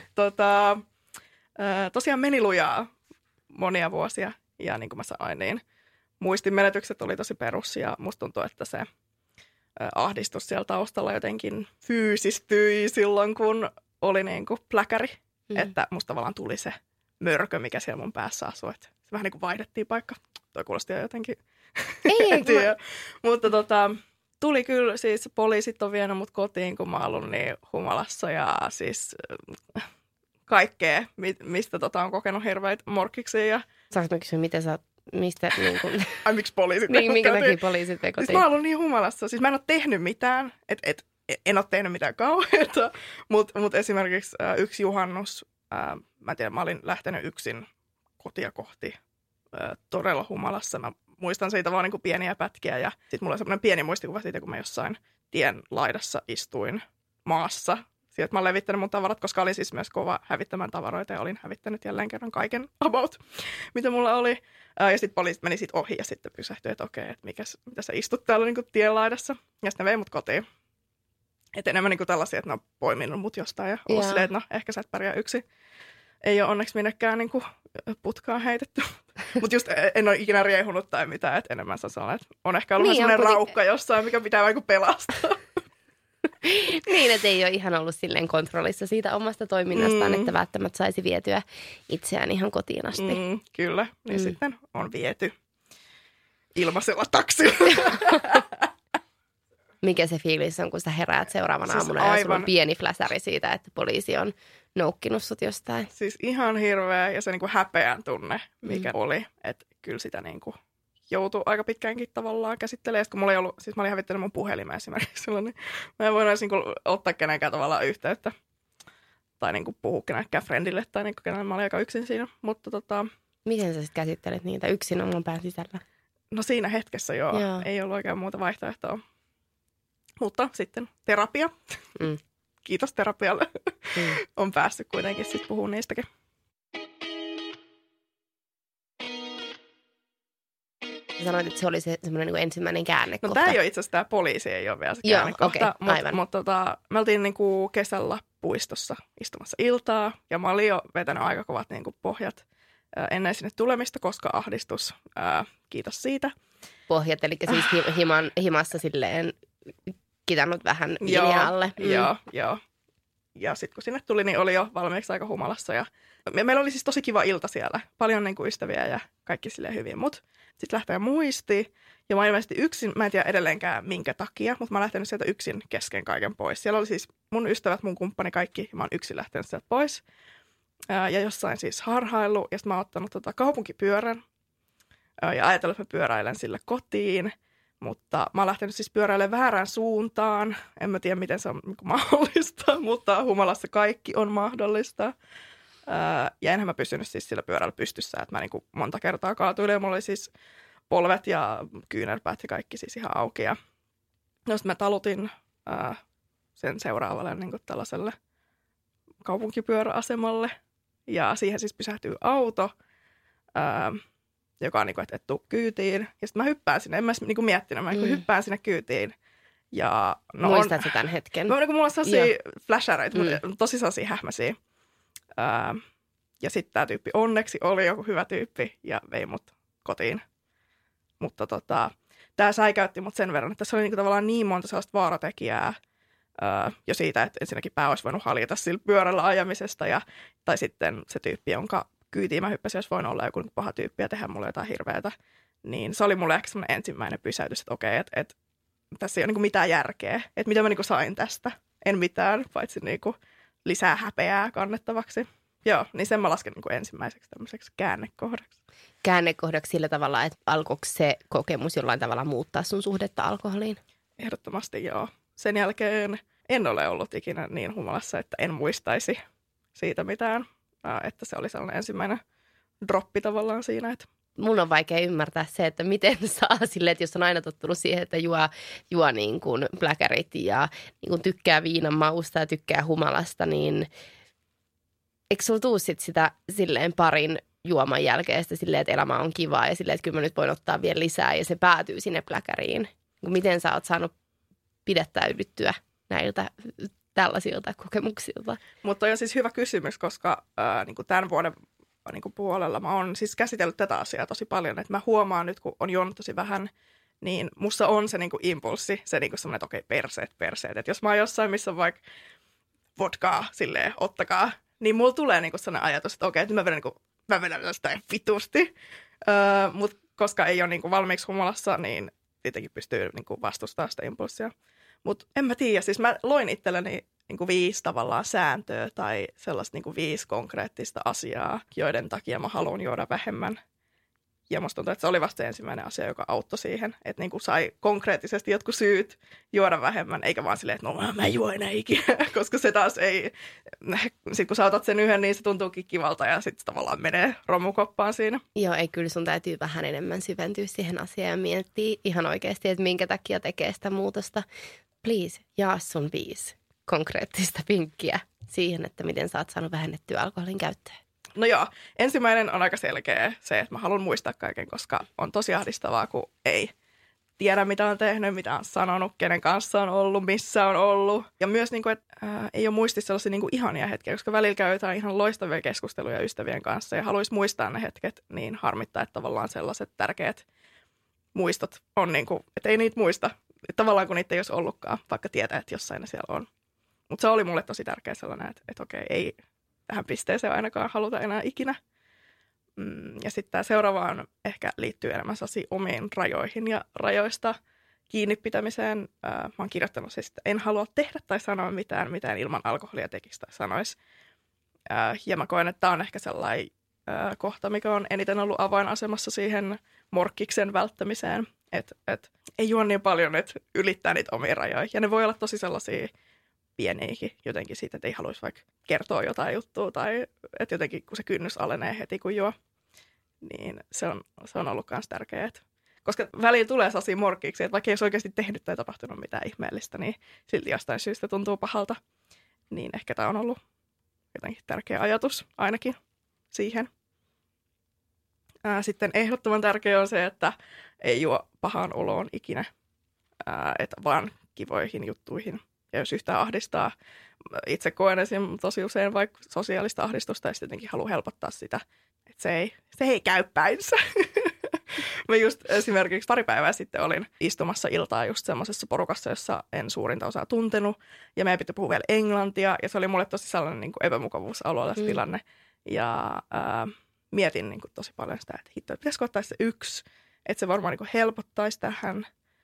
Speaker 2: Tosiaan meni lujaa monia vuosia ja niin kuin mä sanoin, niin muistinmenetykset oli tosi perus ja musta tuntuu, että se ahdistus siellä taustalla jotenkin fyysistyi silloin, kun oli niin kuin pläkäri. Että musta tavallaan tuli se mörkö, mikä siellä mun päässä asui. Että se vähän niin kuin vaihdettiin paikka. Toi kuulosti jo jotenkin.
Speaker 1: Ei,
Speaker 2: tiedä. Mutta tuli kyllä, siis poliisit on vienyt mut kotiin, kun mä oon ollut niin humalassa. Ja siis kaikkea, mistä on kokenut hirveitä morkkiksia. Ja...
Speaker 1: Saanko mä kysyä, miten sä oot? Mistä niin kuin...
Speaker 2: Ai miksi poliisit
Speaker 1: niin, minkä takia poliisit vekotiin?
Speaker 2: Siis mä oon ollut niin humalassa. Siis mä en ole tehnyt mitään. En ole tehnyt mitään kauheata. Mutta esimerkiksi yksi juhannus, mä en tiedä, mä olin lähtenyt yksin kotia kohti todella humalassa. Mä muistan siitä vaan niin kuin pieniä pätkiä. Ja sit mulla on semmoinen pieni muistikuva siitä, kun mä jossain tien laidassa istuin maassa. Sieltä mä oon levittänyt mun tavarat, koska olin siis myös kova hävittämään tavaroita ja olin hävittänyt jälleen kerran kaiken about, mitä mulla oli. Ja sitten poliisit meni sit ohi ja sitten pysähtyi, että okei, että mitä sä istut täällä niin kuin tien laidassa. Ja sitten ne vei mut kotiin. Että enemmän niin kuin tällaisia, että ne on poiminut mut jostain ja ollut silleen, että no ehkä sä et pärjää yksin. Ei ole onneksi minnekään niin kuin putkaan heitetty. Mutta just en ole ikinä riehunut tai mitään, että enemmän se on sellainen, että on ehkä ollut niin, sellainen raukka jossain, mikä pitää vähän kuin pelastaa.
Speaker 1: Niin, että ei ole ihan ollut silleen kontrollissa siitä omasta toiminnastaan, että välttämättä saisi vietyä itseään ihan kotiin asti.
Speaker 2: Kyllä, niin sitten on viety ilmaisella taksilla.
Speaker 1: Mikä se fiilis on, kun sä heräät seuraavana aamuna ja sulla on pieni fläsäri siitä, että poliisi on noukkinut sut jostain?
Speaker 2: Siis ihan hirveä ja se niinku häpeän tunne, mikä oli. Että kyllä sitä niinku joutui aika pitkäänkin tavallaan käsittelemään. Kun mulla ei ollut, siis mä olin hävittänyt mun puhelimeen esimerkiksi silloin, niin mä en voinut edes niinku ottaa kenenkään tavallaan yhteyttä. Tai niinku puhua kenenkään friendille tai niinku kenelle mä olin aika yksin siinä. Mutta
Speaker 1: miten sä sitten käsittelet niitä yksin oman pään sisällä?
Speaker 2: No siinä hetkessä joo. Ei ollut oikein muuta vaihtoehtoa. Mutta sitten terapia. Kiitos terapialle. On päässyt kuitenkin sitten puhumaan niistäkin.
Speaker 1: Sanoit, että se oli se semmoinen niin ensimmäinen käännekohta.
Speaker 2: No tämä ei ole itse asiassa, tämä poliisi ei ole vielä se käännekohta. Mutta me oltiin niin kuin kesällä puistossa istumassa iltaa ja mä olin jo vetänyt aika kovat niin kuin pohjat ennen sinne tulemista, koska ahdistus. Kiitos siitä.
Speaker 1: Pohjat, eli siis himassa silleen kitannut vähän viiniä alle.
Speaker 2: Joo. Ja sitten kun sinne tuli, niin oli jo valmiiksi aika humalassa. Ja meillä oli siis tosi kiva ilta siellä. Paljon niin kuin ystäviä ja kaikki silleen hyvin. Mutta sitten lähtee muisti. Ja mä ilmeisesti yksin, mä en tiedä edelleenkään minkä takia, mutta mä oon lähtenyt sieltä yksin kesken kaiken pois. Siellä oli siis mun ystävät, mun kumppani, kaikki. Ja mä oon yksin lähtenyt sieltä pois. Ja jossain siis harhailu. Ja sitten mä oon ottanut kaupunkipyörän. Ja ajatellut, että mä pyöräilen sillä kotiin. Mutta mä oon lähtenyt siis pyöräilemään väärään suuntaan. En mä tiedä, miten se on mahdollista, mutta humalassa kaikki on mahdollista. Ja enhän mä pysynyt siis sillä pyörällä pystyssä, että mä niin kuin monta kertaa kaatuin. Ja mulla oli siis polvet ja kyynärpäät ja kaikki siis ihan auki. Ja sitten mä talutin sen seuraavalle niin kuin tällaiselle kaupunkipyöräasemalle. Ja siihen siis pysähtyy auto. Joka on niin kuin, että tuu kyytiin. Ja sitten mä hyppään sinne. En mä niin kuin miettinyt. Mä hyppään sinne kyytiin. Ja,
Speaker 1: muistatko tämän hetken?
Speaker 2: Niin mulla on sellaisia flashereita, mutta tosi sellaisia hähmäisiä. Ja sitten tämä tyyppi onneksi oli joku hyvä tyyppi ja vei mut kotiin. Mutta tämä säikäytti mut sen verran, että tässä oli niinku tavallaan niin monta sellaista vaaratekijää jo siitä, että ensinnäkin pää olisi voinut haljeta sillä pyörällä ajamisesta. Tai sitten se tyyppi, jonka kyytiin mä hyppäsin, jos voin olla joku paha tyyppi ja tehdä mulle jotain hirveätä. Niin se oli mulle ehkä semmoinen ensimmäinen pysäytys, että okei, että tässä ei ole niinku mitään järkeä. Että mitä mä niinku sain tästä? En mitään, paitsi niinku lisää häpeää kannettavaksi. Joo, niin sen mä lasken niinku ensimmäiseksi tämmöiseksi käännekohdaksi.
Speaker 1: Käännekohdaksi sillä tavalla, että alkoiko se kokemus jollain tavalla muuttaa sun suhdetta alkoholiin?
Speaker 2: Ehdottomasti joo. Sen jälkeen en ole ollut ikinä niin humalassa, että en muistaisi siitä mitään. Että se oli sellainen ensimmäinen droppi tavallaan siinä, että
Speaker 1: mun on vaikea ymmärtää se, että miten saa silleen, että jos on aina tottunut siihen, että juo niin kuin pläkärit ja niin kuin tykkää viinan mausta ja tykkää humalasta, niin eikö sulla tuu sit sitä silleen parin juoman jälkeen sitä silleen, että elämä on kivaa ja silleen, että kyllä mä nyt voin ottaa vielä lisää ja se päätyy sinne pläkäriin. Miten sä oot saanut pidettäydyttyä näiltä tällaisilta kokemuksilta?
Speaker 2: Mutta on siis hyvä kysymys, koska niin kuin tämän vuoden niin kuin puolella mä oon siis käsitellyt tätä asiaa tosi paljon, että mä huomaan nyt, kun on juonut tosi vähän, niin musta on se niin kuin impulssi, se niin kuin semmoinen, että okei, perseet. Että jos mä oon jossain, missä on vaikka vodkaa, silleen, ottakaa, niin mulla tulee niin kuin sellainen ajatus, että okei, että mä vedän sitä vitusti. Mutta koska ei ole niin kuin valmiiksi humalassa, niin tietenkin pystyy niin kuin vastustamaan sitä impulssia. Mutta en mä tiedä, siis mä loin itselleni niin kuin 5 tavallaan sääntöä tai sellaista niin kuin 5 konkreettista asiaa, joiden takia mä haluan juoda vähemmän. Ja musta tuntuu, että se oli vasta se ensimmäinen asia, joka auttoi siihen, että niin kuin sai konkreettisesti jotkut syyt juoda vähemmän, eikä vaan silleen, että no mä en juo enää ikinä, koska se taas ei, sit kun sä otat sen yhden, niin se tuntuukin kivalta ja sitten tavallaan menee romukoppaan siinä.
Speaker 1: Joo, ei kyllä sun täytyy vähän enemmän syventyä siihen asiaan ja miettiä ihan oikeasti, että minkä takia tekee sitä muutosta. Please, jaa sun 5 konkreettista vinkkiä siihen, että miten sä oot saanut vähennettyä alkoholin käyttöä.
Speaker 2: No joo, ensimmäinen on aika selkeä se, että mä haluan muistaa kaiken, koska on tosi ahdistavaa, kun ei tiedä, mitä on tehnyt, mitä on sanonut, kenen kanssa on ollut, missä on ollut. Ja myös, niin kuin, että ei ole muistissa sellaisia niin kuin ihania hetkiä, koska välillä käy jotain ihan loistavia keskusteluja ystävien kanssa ja haluaisi muistaa ne hetket, niin harmittaa, että tavallaan sellaiset tärkeät muistot on niin kuin, että ei niitä muista tavallaan kun niitä ei olisi ollutkaan, vaikka tietää, että jossain ne siellä on. Mutta se oli mulle tosi tärkeä sellainen, että okei, ei tähän pisteeseen ainakaan haluta enää ikinä. Ja sitten tämä seuraavaan ehkä liittyy enemmän omiin rajoihin ja rajoista kiinni pitämiseen. Mä oon kirjoittanut siis, että en halua tehdä tai sanoa mitään ilman alkoholia tekisi tai sanoisi. Ja mä koen, että tämä on ehkä sellainen kohta, mikä on eniten ollut avainasemassa siihen morkkiksen välttämiseen. Että ei juo niin paljon, että ylittää niitä omia rajoja. Ja ne voi olla tosi sellaisia pieniäkin jotenkin siitä, että ei haluaisi vaikka kertoa jotain juttua. Tai että jotenkin kun se kynnys alenee heti kun juo, niin se on ollut myös tärkeää. Koska välillä tulee sellaisia morkkiksi, että vaikka ei olisi oikeasti tehnyt tai tapahtunut mitään ihmeellistä, niin silti jostain syystä tuntuu pahalta. Niin ehkä tämä on ollut jotenkin tärkeä ajatus ainakin siihen. Sitten ehdottoman tärkeä on se, että ei juo pahaan oloon ikinä, että vaan kivoihin juttuihin. Ja jos yhtään ahdistaa, itse koen esim. Tosi usein vaikka sosiaalista ahdistusta ja sitten jotenkin haluan helpottaa sitä, että se ei käy päinsä. Mä just esimerkiksi pari päivää sitten olin istumassa iltaa just semmoisessa porukassa, jossa en suurinta osaa tuntenut. Ja meidän piti puhua vielä englantia ja se oli mulle tosi sellainen niin kuin epämukavuusalue tässä tilanne. Ja mietin niin kuin tosi paljon sitä, että hitto, pitäisikö ottaa se yksi, että se varmaan niin kuin helpottaisi tähän.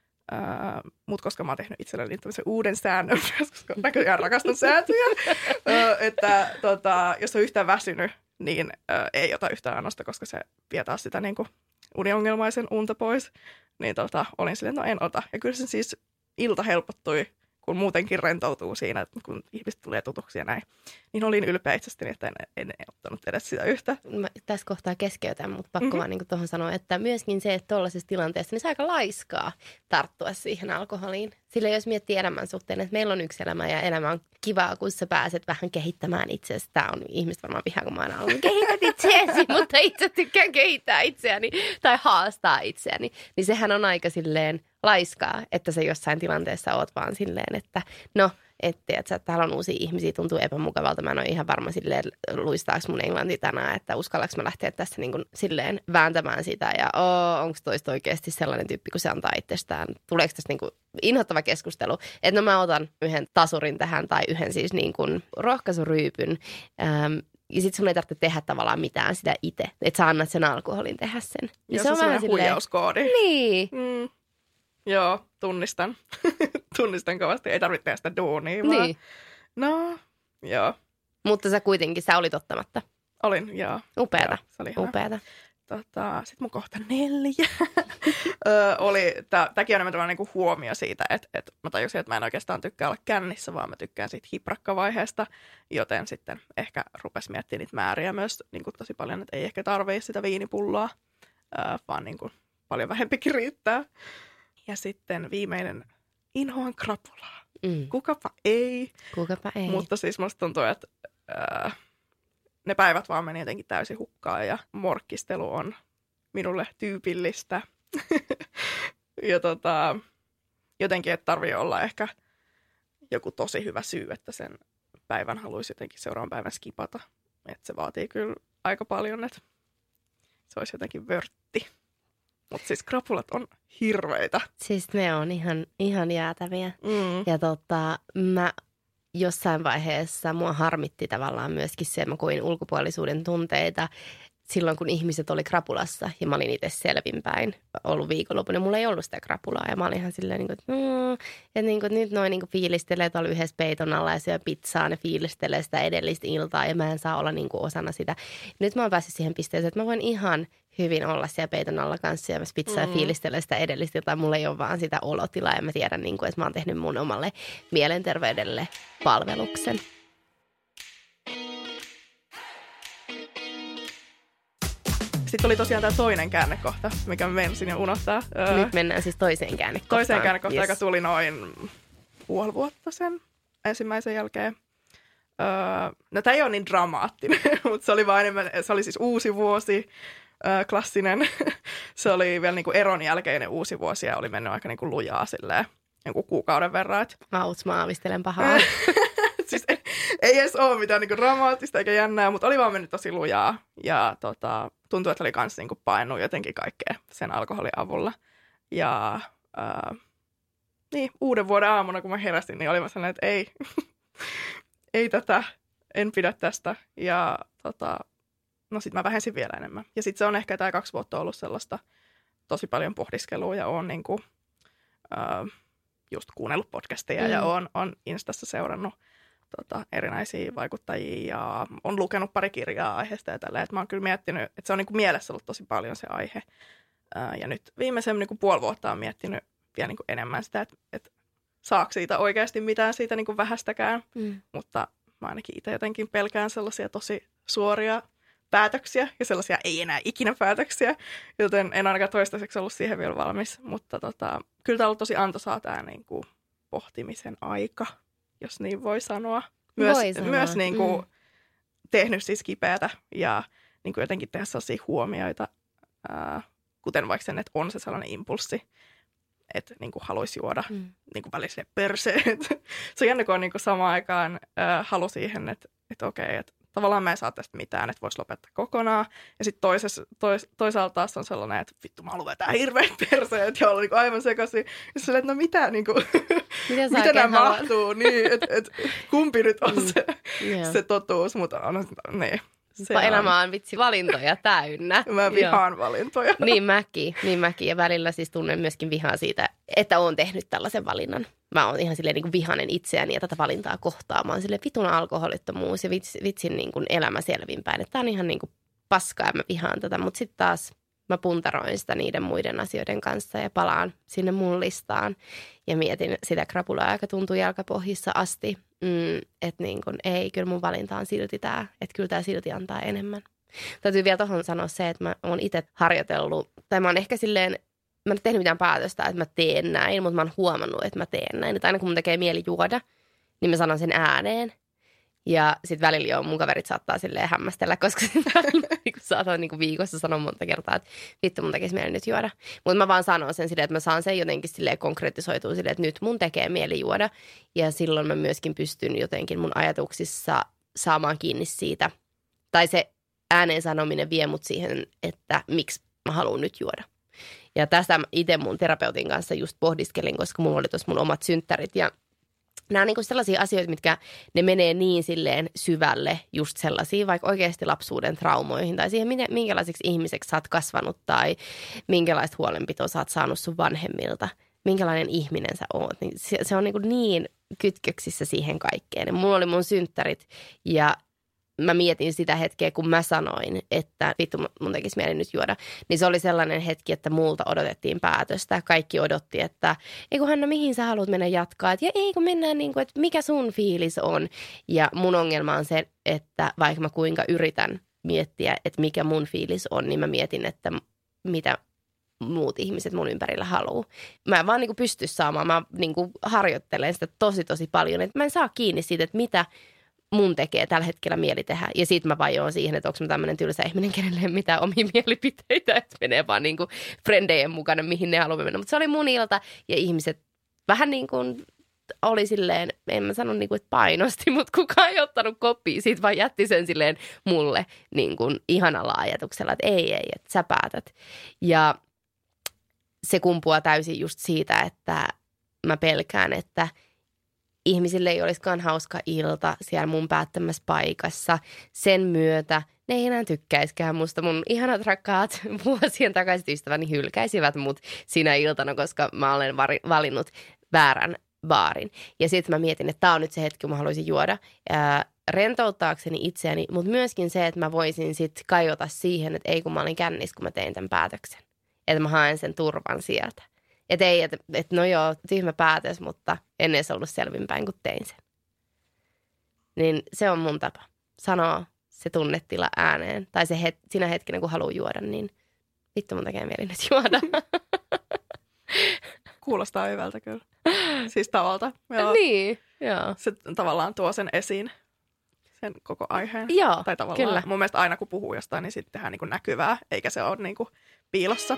Speaker 2: Mutta koska mä oon tehnyt itselleni tämmöisen uuden säännön, koska näköjään rakastan sääntöjä, että jos on yhtään väsynyt, niin ei ota yhtään annosta, koska se vie taas sitä niin kuin uniongelmaisen unta pois. Niin olin silleen, no en ota. Ja kyllä se siis ilta helpottui, kun muutenkin rentoutuu siinä, että kun ihmiset tulee tutuksi ja näin. Niin olin ylpeä itsestäni, että en ottanut edes sitä yhtä.
Speaker 1: Mä tässä kohtaa keskeytän, mutta pakko vaan niin tuohon sanoa, että myöskin se, että tuollaisessa tilanteessa, niin se on aika laiskaa tarttua siihen alkoholiin. Sillä jos miettii elämän suhteen, että meillä on yksi elämä ja elämä on kivaa, kun sä pääset vähän kehittämään itseäsi. Tämä on ihmiset varmaan vihaa, kun mä aina olen kehität itseäsi, mutta itse tykkään kehittää itseäni tai haastaa itseäni. Niin sehän on aika silleen laiskaa, että sä jossain tilanteessa oot vaan silleen, että no, että täällä on uusia ihmisiä, tuntuu epämukavalta. Mä en ole ihan varma silleen, luistaaks mun englanti tänään, että uskallaks mä lähteä tässä niin kuin silleen vääntämään sitä ja onko toista oikeasti sellainen tyyppi, kun se antaa itsestään. Tuleeko tässä niin kuin inhottava keskustelu, että no mä otan yhden tasurin tähän tai yhden siis niin kuin rohkaisuryypyn. Ja sitten sun ei tarvitse tehdä tavallaan mitään sitä itse, että sä annat sen alkoholin tehdä sen.
Speaker 2: Ja se on vähän huijauskoodi.
Speaker 1: Niin.
Speaker 2: Joo, tunnistan. Tunnistan kovasti. Ei tarvitse tehdä sitä duunia, vaan
Speaker 1: Niin.
Speaker 2: no, joo.
Speaker 1: Mutta sä olit ottamatta.
Speaker 2: Olin, joo.
Speaker 1: Upeata.
Speaker 2: Joo, se oli ihana.
Speaker 1: Upeata.
Speaker 2: Sitten mun kohta 4 tämäkin on enemmän niinku huomio siitä, että mä tajusin, että mä en oikeastaan tykkää olla kännissä, vaan mä tykkään siitä hiprakkavaiheesta, joten sitten ehkä rupesi miettimään niitä määriä myös niinku tosi paljon, että ei ehkä tarvii sitä viinipulloa, vaan niinku paljon vähempikin riittää. Ja sitten viimeinen, inhoan krapulaa. Kukapa ei.
Speaker 1: Kukapa ei.
Speaker 2: Mutta siis musta tuntuu, että ne päivät vaan meni jotenkin täysin hukkaan ja morkkistelu on minulle tyypillistä. Ja jotenkin, että tarvii olla ehkä joku tosi hyvä syy, että sen päivän haluaisi jotenkin seuraavan päivän skipata. Että se vaatii kyllä aika paljon, että se olisi jotenkin vörtti. Mutta siis krapulat on hirveitä.
Speaker 1: Siis ne on ihan jäätäviä. Ja mä jossain vaiheessa mua harmitti tavallaan myöskin se, että mä koin ulkopuolisuuden tunteita silloin, kun ihmiset oli krapulassa ja mä olin itse selvinpäin ollut viikonlopun ja mulla ei ollut sitä krapulaa ja mä olin ihan silleen, että nyt noin fiilistelee tuolla yhdessä peiton alla ja syö pizzaa, ne fiilistelee sitä edellistä iltaa ja mä en saa olla osana sitä. Nyt mä oon päässyt siihen pisteeseen, että mä voin ihan hyvin olla siellä peiton alla kanssa ja pizzaa ja fiilistellä sitä edellistä iltaa. Mulla ei ole vaan sitä olotilaa ja mä tiedän, että mä oon tehnyt mun omalle mielenterveydelle palveluksen.
Speaker 2: Sitten oli tosiaan tämä toinen käännekohta, mikä mä menisin jo unohtaa.
Speaker 1: Nyt mennään siis toiseen käännekohtaan.
Speaker 2: Toiseen käännekohtaan, joka tuli noin puoli vuotta sen ensimmäisen jälkeen. No tämä ei ole niin dramaattinen, mutta se oli vaan enemmän, se oli siis uusi vuosi, klassinen. Se oli vielä niin kuin eron jälkeinen uusi vuosi ja oli mennyt aika niin kuin lujaa silleen jonkun kuukauden verran.
Speaker 1: Mä aavistelen pahaa.
Speaker 2: Siis ei edes ole mitään niin kuin dramaattista eikä jännää, mutta oli vaan mennyt tosi lujaa ja tuntui, että oli kans niin kuin painunut jotenkin kaikkea sen alkoholin avulla. Ja uuden vuoden aamuna, kun mä heräsin, niin olin sellainen, että ei, ei tätä, en pidä tästä. Ja no sit mä vähensin vielä enemmän. Ja sit se on ehkä tää 2 vuotta ollut sellaista tosi paljon pohdiskelua ja oon niinku, just kuunnellut podcasteja ja oon Instassa seurannut erinäisiä vaikuttajia ja on lukenut pari kirjaa aiheesta ja tälleen. Mä oon kyllä miettinyt, että se on niinku mielessä ollut tosi paljon se aihe. Ja nyt viimeisen niinku puoli vuotta on miettinyt vielä niinku enemmän sitä, että saako siitä oikeasti mitään siitä niinku vähästäkään. Mutta mä ainakin itse jotenkin pelkään sellaisia tosi suoria päätöksiä ja sellaisia ei enää ikinä päätöksiä, joten en ainakaan toistaiseksi ollut siihen vielä valmis. Mutta kyllä tämä on ollut tosi antoisaa tämä niinku pohtimisen aika, jos niin voi sanoa. Myös niinku tehnyt siis kipeätä ja niinku jotenkin tehdä sellaisia huomioita, kuten vaikka sen, että on se sellainen impulssi, että niinku haluaisi juoda niinku välisille perseet. Se on jännä, kun on niinku samaan aikaan halu siihen, että okei, että tavallaan mä en saa tästä mitään, että voisi lopettaa kokonaan. Ja sitten toisaalta taas on sellainen, että vittu mä haluan vetää hirveät perseet ja olla niinku aivan sekaisin. Ja silleen, että no mitä, niinku, mitä nämä mahtuu, niin, että kumpi nyt on se totuus, mutta on niin.
Speaker 1: Elämä on vitsi valintoja täynnä.
Speaker 2: Mä vihaan valintoja.
Speaker 1: Niin mäkin. Ja välillä siis tunnen myöskin vihaa siitä, että oon tehnyt tällaisen valinnan. Mä oon ihan silleen niin kuin vihainen itseäni ja tätä valintaa kohtaan. Mä oon silleen vitun alkoholittomuus ja vitsin niin kuin elämä selvinpäin. Että tää on ihan niin kuin paskaa ja mä vihaan tätä. Mutta sitten taas mä puntaroin sitä niiden muiden asioiden kanssa ja palaan sinne mun listaan. Ja mietin sitä krapulaa, joka tuntuu jalkapohjissa asti. Että niin kun, ei, kyllä mun valinta on silti tämä, että kyllä tämä silti antaa enemmän. Täytyy vielä tuohon sanoa se, että mä oon itse harjoitellut, tai mä oon ehkä silleen, mä en ole tehnyt mitään päätöstä, että mä teen näin, mutta mä oon huomannut, että mä teen näin. Että aina kun mun tekee mieli juoda, niin mä sanon sen ääneen. Ja sitten välillä jo mun kaverit saattaa silleen hämmästellä, koska saatan niin viikossa sanoa monta kertaa, että vittu mun tekisi mieli nyt juoda. Mutta mä vaan sanon sen silleen, että mä saan sen jotenkin silleen konkretisoitua silleen, että nyt mun tekee mieli juoda. Ja silloin mä myöskin pystyn jotenkin mun ajatuksissa saamaan kiinni siitä. Tai se ääneen sanominen vie mut siihen, että miksi mä haluan nyt juoda. Ja tästä itse mun terapeutin kanssa just pohdiskelin, koska mulla oli tuossa mun omat synttärit ja nämä on niin sellaisia asioita, mitkä ne menee niin silleen syvälle, just sellaisia vaikka oikeasti lapsuuden traumoihin tai siihen, minkälaiseksi ihmiseksi sä oot kasvanut tai minkälaista huolenpitoa sä oot saanut sun vanhemmilta, minkälainen ihminen sä oot. Niin se on niin kytköksissä siihen kaikkeen. Mulla oli mun synttärit ja mä mietin sitä hetkeä, kun mä sanoin, että vittu mun tekisi mieli nyt juoda. Niin se oli sellainen hetki, että multa odotettiin päätöstä. Kaikki odotti, että eikö Hanna, mihin sä haluat mennä jatkaa? Että eikö mennään niin kuin, että mikä sun fiilis on? Ja mun ongelma on se, että vaikka mä kuinka yritän miettiä, että mikä mun fiilis on, niin mä mietin, että mitä muut ihmiset mun ympärillä haluaa. Mä en vaan niin kuin pysty saamaan. Mä niin kuin harjoittelen sitä tosi paljon. Että mä en saa kiinni siitä, että mitä mun tekee tällä hetkellä mieli tehdä. Ja siitä mä vajoon siihen, että onko mä tämmöinen tylsä ihminen, kenelle ei mitään omia mielipiteitä, että menee vaan niin kuin frendejen mukana, mihin ne haluaa mennä. Mutta se oli mun ilta ja ihmiset vähän niin kuin oli silleen, en mä sano niin kuin, että painosti, mutta kukaan ei ottanut koppia siitä, vaan jätti sen silleen mulle niin kuin ihanalla ajatuksella, että ei, että sä päätät. Ja se kumpuaa täysin just siitä, että mä pelkään, että ihmisille ei olisikaan hauska ilta siellä mun päättämässä paikassa. Sen myötä ne ei enää tykkäiskään musta. Mun ihanat rakkaat vuosien takaiset ystäväni hylkäisivät mut siinä iltana, koska mä olen valinnut väärän baarin. Ja sitten mä mietin, että tää on nyt se hetki, kun mä haluaisin juoda rentouttaakseni itseäni, mutta myöskin se, että mä voisin sitten kajota siihen, että ei kun mä olin kännissä, kun mä tein tämän päätöksen. Että mä haen sen turvan sieltä. Että ei, että no joo, tyhmä päätös, mutta en edes ollut selvinpäin, kun tein sen. Niin se on mun tapa. Sanoa se tunnetila ääneen. Tai se siinä hetkenä, kun haluaa juoda, niin vittu mun tekee mieli nyt juoda.
Speaker 2: Kuulostaa hyvältä kyllä. Siis tavalta. Joo.
Speaker 1: Niin, joo.
Speaker 2: Se tavallaan tuo sen esiin, sen koko aiheen.
Speaker 1: Joo,
Speaker 2: tai tavallaan,
Speaker 1: kyllä.
Speaker 2: Mun mielestä aina kun puhuu jostain, niin sitten tehdään niin kuin näkyvää, eikä se ole niin kuin piilossa.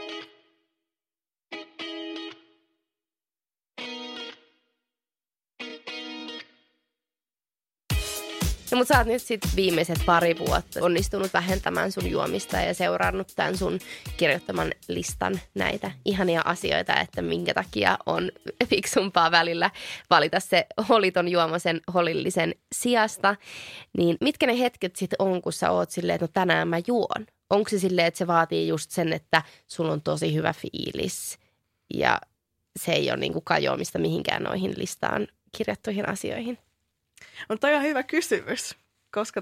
Speaker 1: No mutta sä oot nyt sitten viimeiset pari vuotta onnistunut vähentämään sun juomista ja seurannut tämän sun kirjoittaman listan näitä ihania asioita, että minkä takia on fiksumpaa välillä valita se holiton juoma sen holillisen sijasta. Niin mitkä ne hetket sitten on, kun sä oot silleen, että no tänään mä juon? Onko se silleen, että se vaatii just sen, että sulla on tosi hyvä fiilis ja se ei ole niinku kajoamista mihinkään noihin listaan kirjattuihin asioihin?
Speaker 2: On toi on hyvä kysymys, koska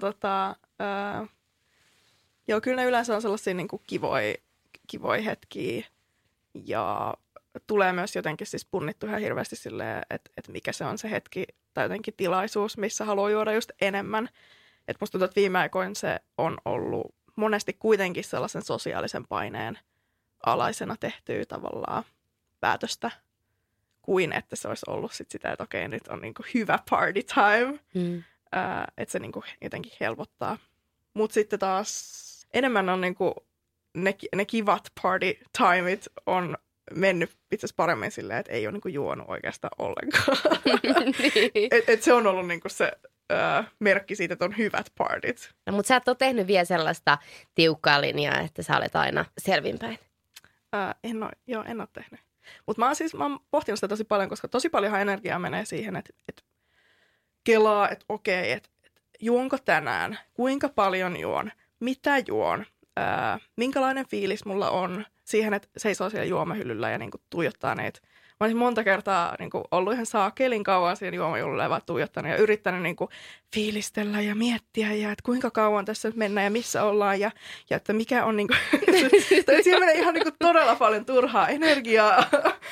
Speaker 2: joo, kyllä ne yleensä on sellaisia niinku kivoja hetkiä ja tulee myös jotenkin siis punnittu ihan hirveästi silleen, että mikä se on se hetki tai jotenkin tilaisuus, missä haluaa juoda just enemmän. Että musta tuntuu, että viime aikoina se on ollut monesti kuitenkin sellaisen sosiaalisen paineen alaisena tehtyä tavallaan päätöstä, kuin että se olisi ollut sit sitä, että okei, nyt on niinku hyvä party time. Että se niinku jotenkin helpottaa. Mutta sitten taas enemmän on niinku ne kivat party timeit on mennyt itse asiassa paremmin silleen, että ei ole niinku juonut oikeastaan ollenkaan.
Speaker 1: Niin.
Speaker 2: et se on ollut niinku se merkki siitä, että on hyvät partit.
Speaker 1: No, mutta sä et ole tehnyt vielä sellaista tiukkaa linjaa, että sä olet aina selvinpäin.
Speaker 2: En ole tehnyt. Mutta mä oon pohtinut sitä tosi paljon, koska tosi paljon energiaa menee siihen, että kelaa, että okei, että juonko tänään, kuinka paljon juon, mitä juon, minkälainen fiilis mulla on siihen, että seisoo siellä juomahyllyllä ja niinku tuijottaa niitä. Mä olisin monta kertaa niinku ollut ihan saakelin kauan siinä juomahyllyllä ja vaan tuijottanut ja yrittänyt niinku fiilistellä ja miettiä ja että kuinka kauan tässä mennään ja missä ollaan ja että mikä on niinku, siinä menee ihan niinku todella paljon turhaa energiaa.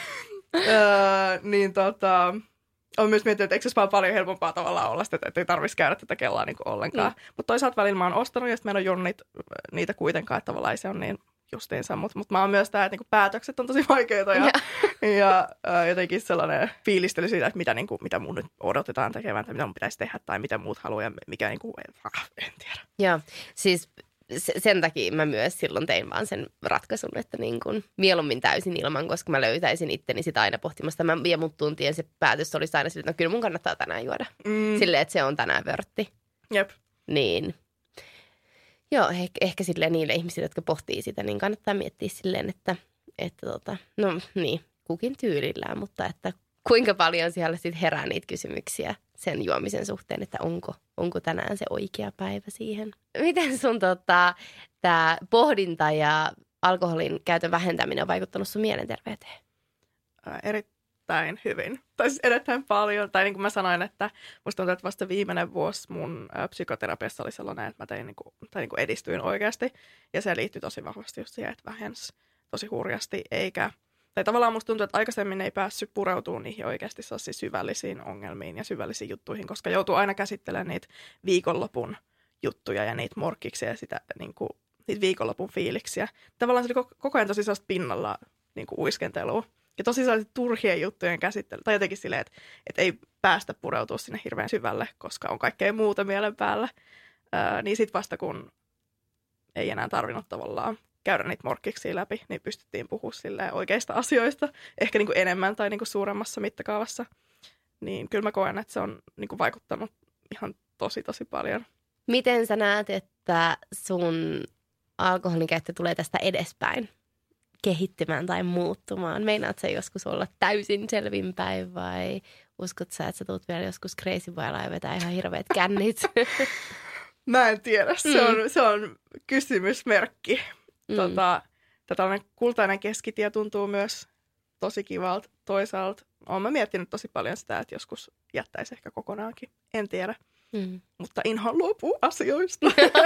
Speaker 2: Niin on myös miettinyt, että eikö se ole paljon helpompaa tavallaan olla sitä, että ei tarvitsisi käydä tätä kellaa niinku ollenkaan. Mutta toisaalta välillä mä oon ostanut ja sitten mä en ole juonut niitä kuitenkaan, että tavallaan ei se on niin justiinsa. Mutta mä oon myös tämä, että niinku päätökset on tosi vaikeita ja jotenkin sellainen fiilistely siitä, että mitä mun nyt odotetaan tekemään tai mitä mun pitäisi tehdä tai mitä muut haluaa ja mikä niinku, en tiedä.
Speaker 1: Joo, siis sen takia mä myös silloin tein vaan sen ratkaisun, että niin kuin mieluummin täysin ilman, koska mä löytäisin itteni sitä aina pohtimasta. Ja mut tuntien se päätös olisi aina sille, että no kyllä mun kannattaa tänään juoda. Silleen, että se on tänään vörtti.
Speaker 2: Jep.
Speaker 1: Niin. Joo, ehkä silleen niille ihmisille, jotka pohtii sitä, niin kannattaa miettiä silleen, että no niin, kukin tyylillään, mutta että kuinka paljon siellä sitten herää niitä kysymyksiä sen juomisen suhteen, että onko tänään se oikea päivä siihen. Miten sun tämä pohdinta ja alkoholin käytön vähentäminen on vaikuttanut sun mielenterveyteen?
Speaker 2: Erittäin hyvin. Tai siis erittäin paljon. Tai niin kuin mä sanoin, että musta tuntuu, että vasta viimeinen vuosi mun psykoterapiassa oli sellainen, että mä tein edistyin oikeasti. Ja se liittyi tosi vahvasti just siihen, että vähensi tosi hurjasti, tai tavallaan musta tuntuu, että aikaisemmin ei päässyt pureutumaan niihin oikeasti sellaisiin syvällisiin ongelmiin ja syvällisiin juttuihin, koska joutuu aina käsittelemään niitä viikonlopun juttuja ja niitä morkkiksia ja niitä viikonlopun fiiliksiä. Tavallaan se oli koko ajan tosi sellaista pinnalla uiskentelua ja tosi sellaisia turhien juttujen käsittelyä. Tai jotenkin silleen, että ei päästä pureutua sinne hirveän syvälle, koska on kaikkea muuta mielen päällä. Niin sit vasta kun ei enää tarvinnut tavallaan käydä niitä morkkiksia läpi, niin pystyttiin puhumaan oikeista asioista, ehkä niin kuin enemmän tai niin kuin suuremmassa mittakaavassa. Niin kyllä mä koen, että se on niin kuin vaikuttanut ihan tosi paljon.
Speaker 1: Miten sä näet, että sun alkoholin käyttö tulee tästä edespäin kehittymään tai muuttumaan? Meinaat sä joskus olla täysin selvinpäin vai uskot sä, että sä tulet vielä joskus crazy boylla ja vetää ihan hirveät kännit?
Speaker 2: Mä en tiedä. Se on kysymysmerkki. Tällainen kultainen keskitie tuntuu myös tosi kivalta. Toisaalta olen mä miettinyt tosi paljon sitä, että joskus jättäisi ehkä kokonaankin. En tiedä, mutta inhoan luopua asioista.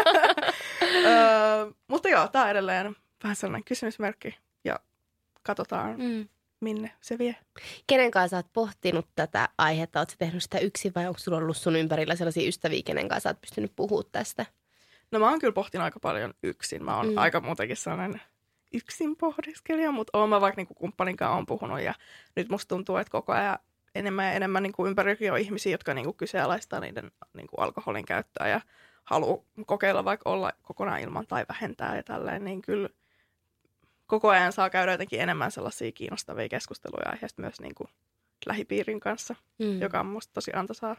Speaker 2: Mutta joo, tämä on edelleen vähän sellainen kysymysmerkki ja katsotaan, minne se vie.
Speaker 1: Kenen kanssa sä oot pohtinut tätä aihetta? Ootko sä tehnyt sitä yksin vai onko sulla ollut sun ympärillä sellaisia ystäviä, kenen kanssa sä oot pystynyt puhumaan tästä?
Speaker 2: No mä oon kyllä pohtinut aika paljon yksin. Mä oon aika muutenkin sellainen yksin pohdiskelija, mutta oon mä vaikka niinku kumppanin kanssa on puhunut ja nyt musta tuntuu, että koko ajan enemmän ja enemmän niinku ympärilläkin on ihmisiä, jotka niinku kyseenalaistaa niiden niinku alkoholin käyttöä ja haluaa kokeilla vaikka olla kokonaan ilman tai vähentää ja tälleen, niin kyllä koko ajan saa käydä jotenkin enemmän sellaisia kiinnostavia keskusteluja aiheesta myös niinku lähipiirin kanssa, joka on musta tosi antoisaa.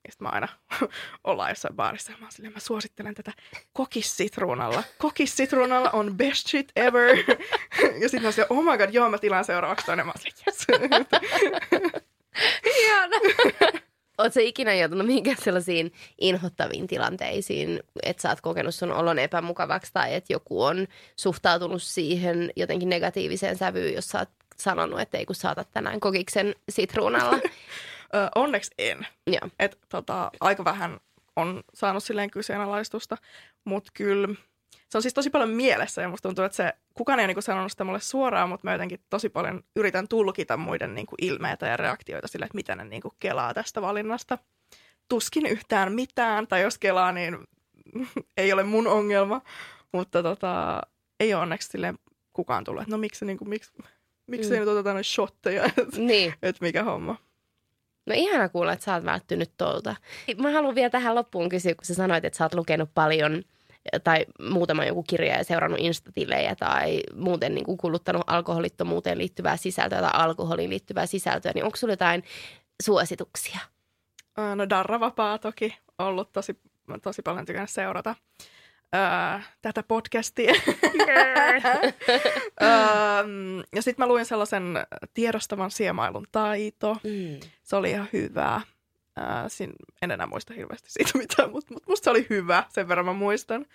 Speaker 2: Ja sitten mä aina ollaan jossain baarissa ja mä oon silleen, mä suosittelen tätä kokissitruunalla. Kokissitruunalla on best shit ever. Ja sitten mä silleen, oh my god, joo, mä tilaan seuraavaksi toinen. Mä oon silleen, yes.
Speaker 1: Ihana. Ootko ikinä joutunut mihinkään sellaisiin inhottaviin tilanteisiin, että sä oot kokenut sun olon epämukavaksi tai että joku on suhtautunut siihen jotenkin negatiiviseen sävyyn, jos sä oot sanonut, että ei kun saatat tänään kokiksen sitruunalla?
Speaker 2: Onneksi en.
Speaker 1: Joo.
Speaker 2: Aika vähän on saanut silleen kyseenalaistusta, mutta kyllä se on siis tosi paljon mielessä ja musta tuntuu, että kukaan ei ole niinku sanonut sitä mulle suoraan, mutta mä jotenkin tosi paljon yritän tulkita muiden niinku ilmeitä ja reaktioita sille, että mitä ne niinku kelaa tästä valinnasta. Tuskin yhtään mitään, tai jos kelaa, niin ei ole mun ongelma, mutta ei ole onneksi silleen kukaan tullut, että no miksi ei nyt oteta noita shotteja,
Speaker 1: Niin.
Speaker 2: että mikä homma.
Speaker 1: No ihana kuulla, että sä oot välttynyt tuolta. Mä haluan vielä tähän loppuun kysyä, kun sä sanoit, että sä oot lukenut paljon tai muutama joku kirja ja seurannut instatilejä tai muuten niin kuin kuluttanut alkoholittomuuteen liittyvää sisältöä tai alkoholiin liittyvää sisältöä, niin onko sulla jotain suosituksia?
Speaker 2: No Darra-vapaa toki ollut tosi paljon tykännyt seurata tätä podcastia. Ja sitten mä luin sellaisen tiedostavan siemailun taito. Se oli ihan hyvä. En enää muista hirveästi siitä mitään, mutta musta se oli hyvä, sen verran mä muistan.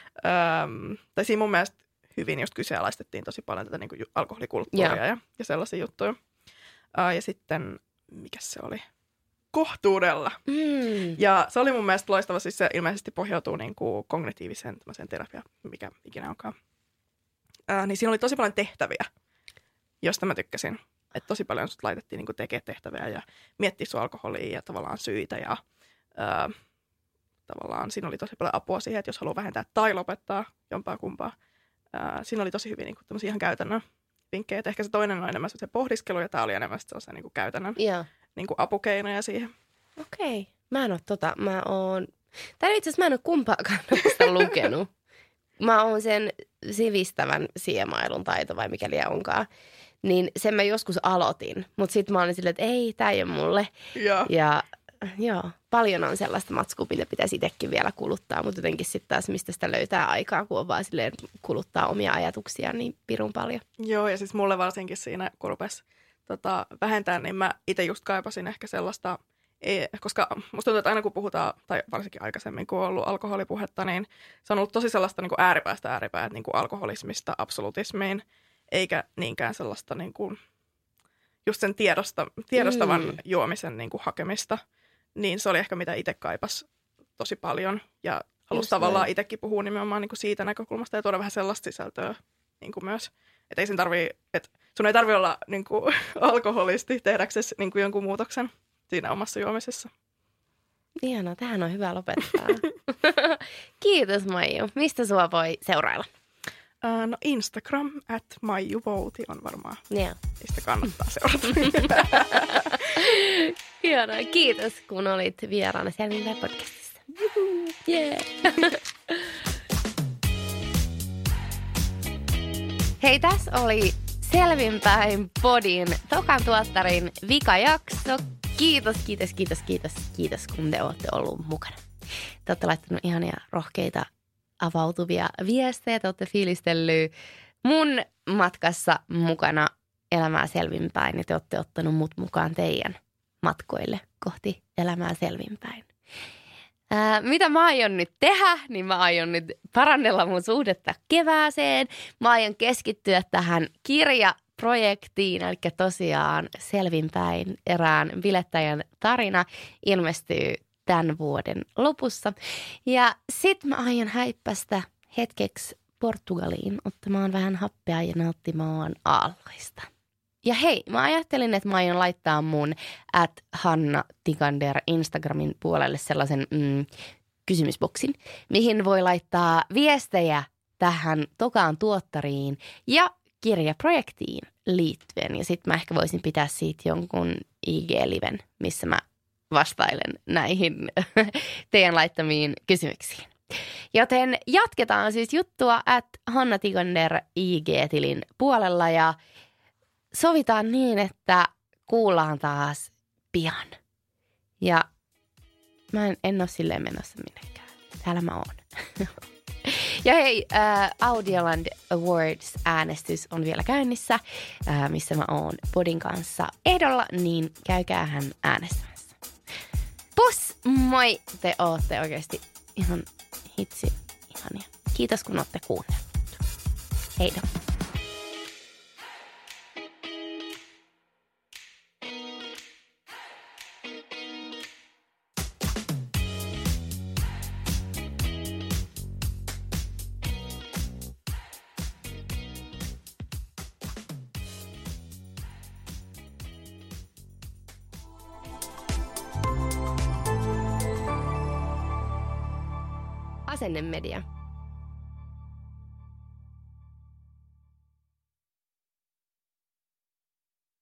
Speaker 2: Tai siinä mun mielestä hyvin just kyseenalaistettiin tosi paljon tätä niin kuin alkoholikulttuuria ja sellaisia juttuja. Ja sitten, mikä se oli? Kohtuudella. Ja se oli mun mielestä loistava, siis se ilmeisesti pohjautuu niin kuin kognitiiviseen terapiaan, mikä ikinä onkaan. Niin siinä oli tosi paljon tehtäviä, josta mä tykkäsin. Että tosi paljon sut laitettiin niin kuin tekemään tehtäviä ja miettiä sun alkoholia ja tavallaan syitä. Ja tavallaan siinä oli tosi paljon apua siihen, että jos haluaa vähentää tai lopettaa jompaa kumpaa. Siinä oli tosi hyvin niin kuin tämmöisiä ihan käytännön vinkkejä. Ehkä se toinen on enemmän se pohdiskelu ja tämä oli enemmän sellaisia niin kuin käytännön niin kuin apukeinoja siihen.
Speaker 1: Okei. Mä en ole itse asiassa mä en ole kumpaakaan noista lukenut. Mä oon sen sivistävän siemailun taito vai mikäli onkaan. Niin sen mä joskus aloitin, mutta sitten mä olin silleen, että ei, tää ei ole mulle. Ja joo, paljon on sellaista matskua, mitä pitäisi itsekin vielä kuluttaa, mutta jotenkin sitten taas mistä sitä löytää aikaa, kun on vaan silleen kuluttaa omia ajatuksia niin pirun paljon.
Speaker 2: Joo, ja siis mulle varsinkin siinä, kun rupesi vähentää, niin mä itse just kaipasin ehkä sellaista, koska musta tuntuu, että aina kun puhutaan, tai varsinkin aikaisemmin kun on ollut alkoholipuhetta, niin se on ollut tosi sellaista niin kuin ääripäästä ääripää, niin kuin alkoholismista absolutismiin, eikä niinkään sellaista niin kuin, just sen tiedostavan juomisen niin kuin hakemista. Niin se oli ehkä mitä itse kaipasi tosi paljon ja halusi tavallaan itsekin puhua nimenomaan niin kuin siitä näkökulmasta ja tuoda vähän sellaista sisältöä niin kuin myös. Että ei sun ei tarvitse olla niin kuin alkoholisti tehdäksesi niin kuin jonkun muutoksen siinä omassa juomisessa.
Speaker 1: Ihanaa, tähän on hyvä lopettaa. Kiitos Maiju. Mistä sua voi seurailla?
Speaker 2: No Instagram @maijuvouti on varmaan.
Speaker 1: Joo.
Speaker 2: Mistä kannattaa seurata.
Speaker 1: Hienoa. Kiitos, kun olit vieraana Selvinpäin podcastissa. Yeah. Hei, tässä oli Selvinpäin podin tokan tuottarin vikajakso. Kiitos, kun te olette ollut mukana. Te olette laittanut ihania, rohkeita, avautuvia viestejä. Te olette fiilistellyt mun matkassa mukana elämää selvinpäin ja te olette ottanut mut mukaan teidän matkoille kohti elämää selvinpäin. Mitä mä aion nyt tehdä, niin mä aion nyt parannella mun suhdetta kevääseen. Mä aion keskittyä tähän kirjaprojektiin, eli tosiaan Selvinpäin erään bilettäjän tarina ilmestyy tämän vuoden lopussa. Ja sit mä aion häippästä hetkeksi Portugaliin ottamaan vähän happea ja nauttimaan aalloista. Ja hei, mä ajattelin, että mä aion laittaa mun @Hanna-Tikander Instagramin puolelle sellaisen kysymysboksin, mihin voi laittaa viestejä tähän tokaan tuottariin ja kirjaprojektiin liittyen. Ja sit mä ehkä voisin pitää siitä jonkun IG-liven, missä mä vastailen näihin teidän laittamiin kysymyksiin. Joten jatketaan siis juttua @Hanna-Tikander IG-tilin puolella ja sovitaan niin, että kuullaan taas pian. Ja Mä en ole silleen menossa minnekään. Täällä mä oon. Ja hei, Audioland Awards-äänestys on vielä käynnissä, missä mä oon Podin kanssa ehdolla, niin käykäähän äänestämässä. Pus! Moi! Te ootte oikeasti ihan ihania. Kiitos kun ootte kuunnellut. Heidо! Asennemedia.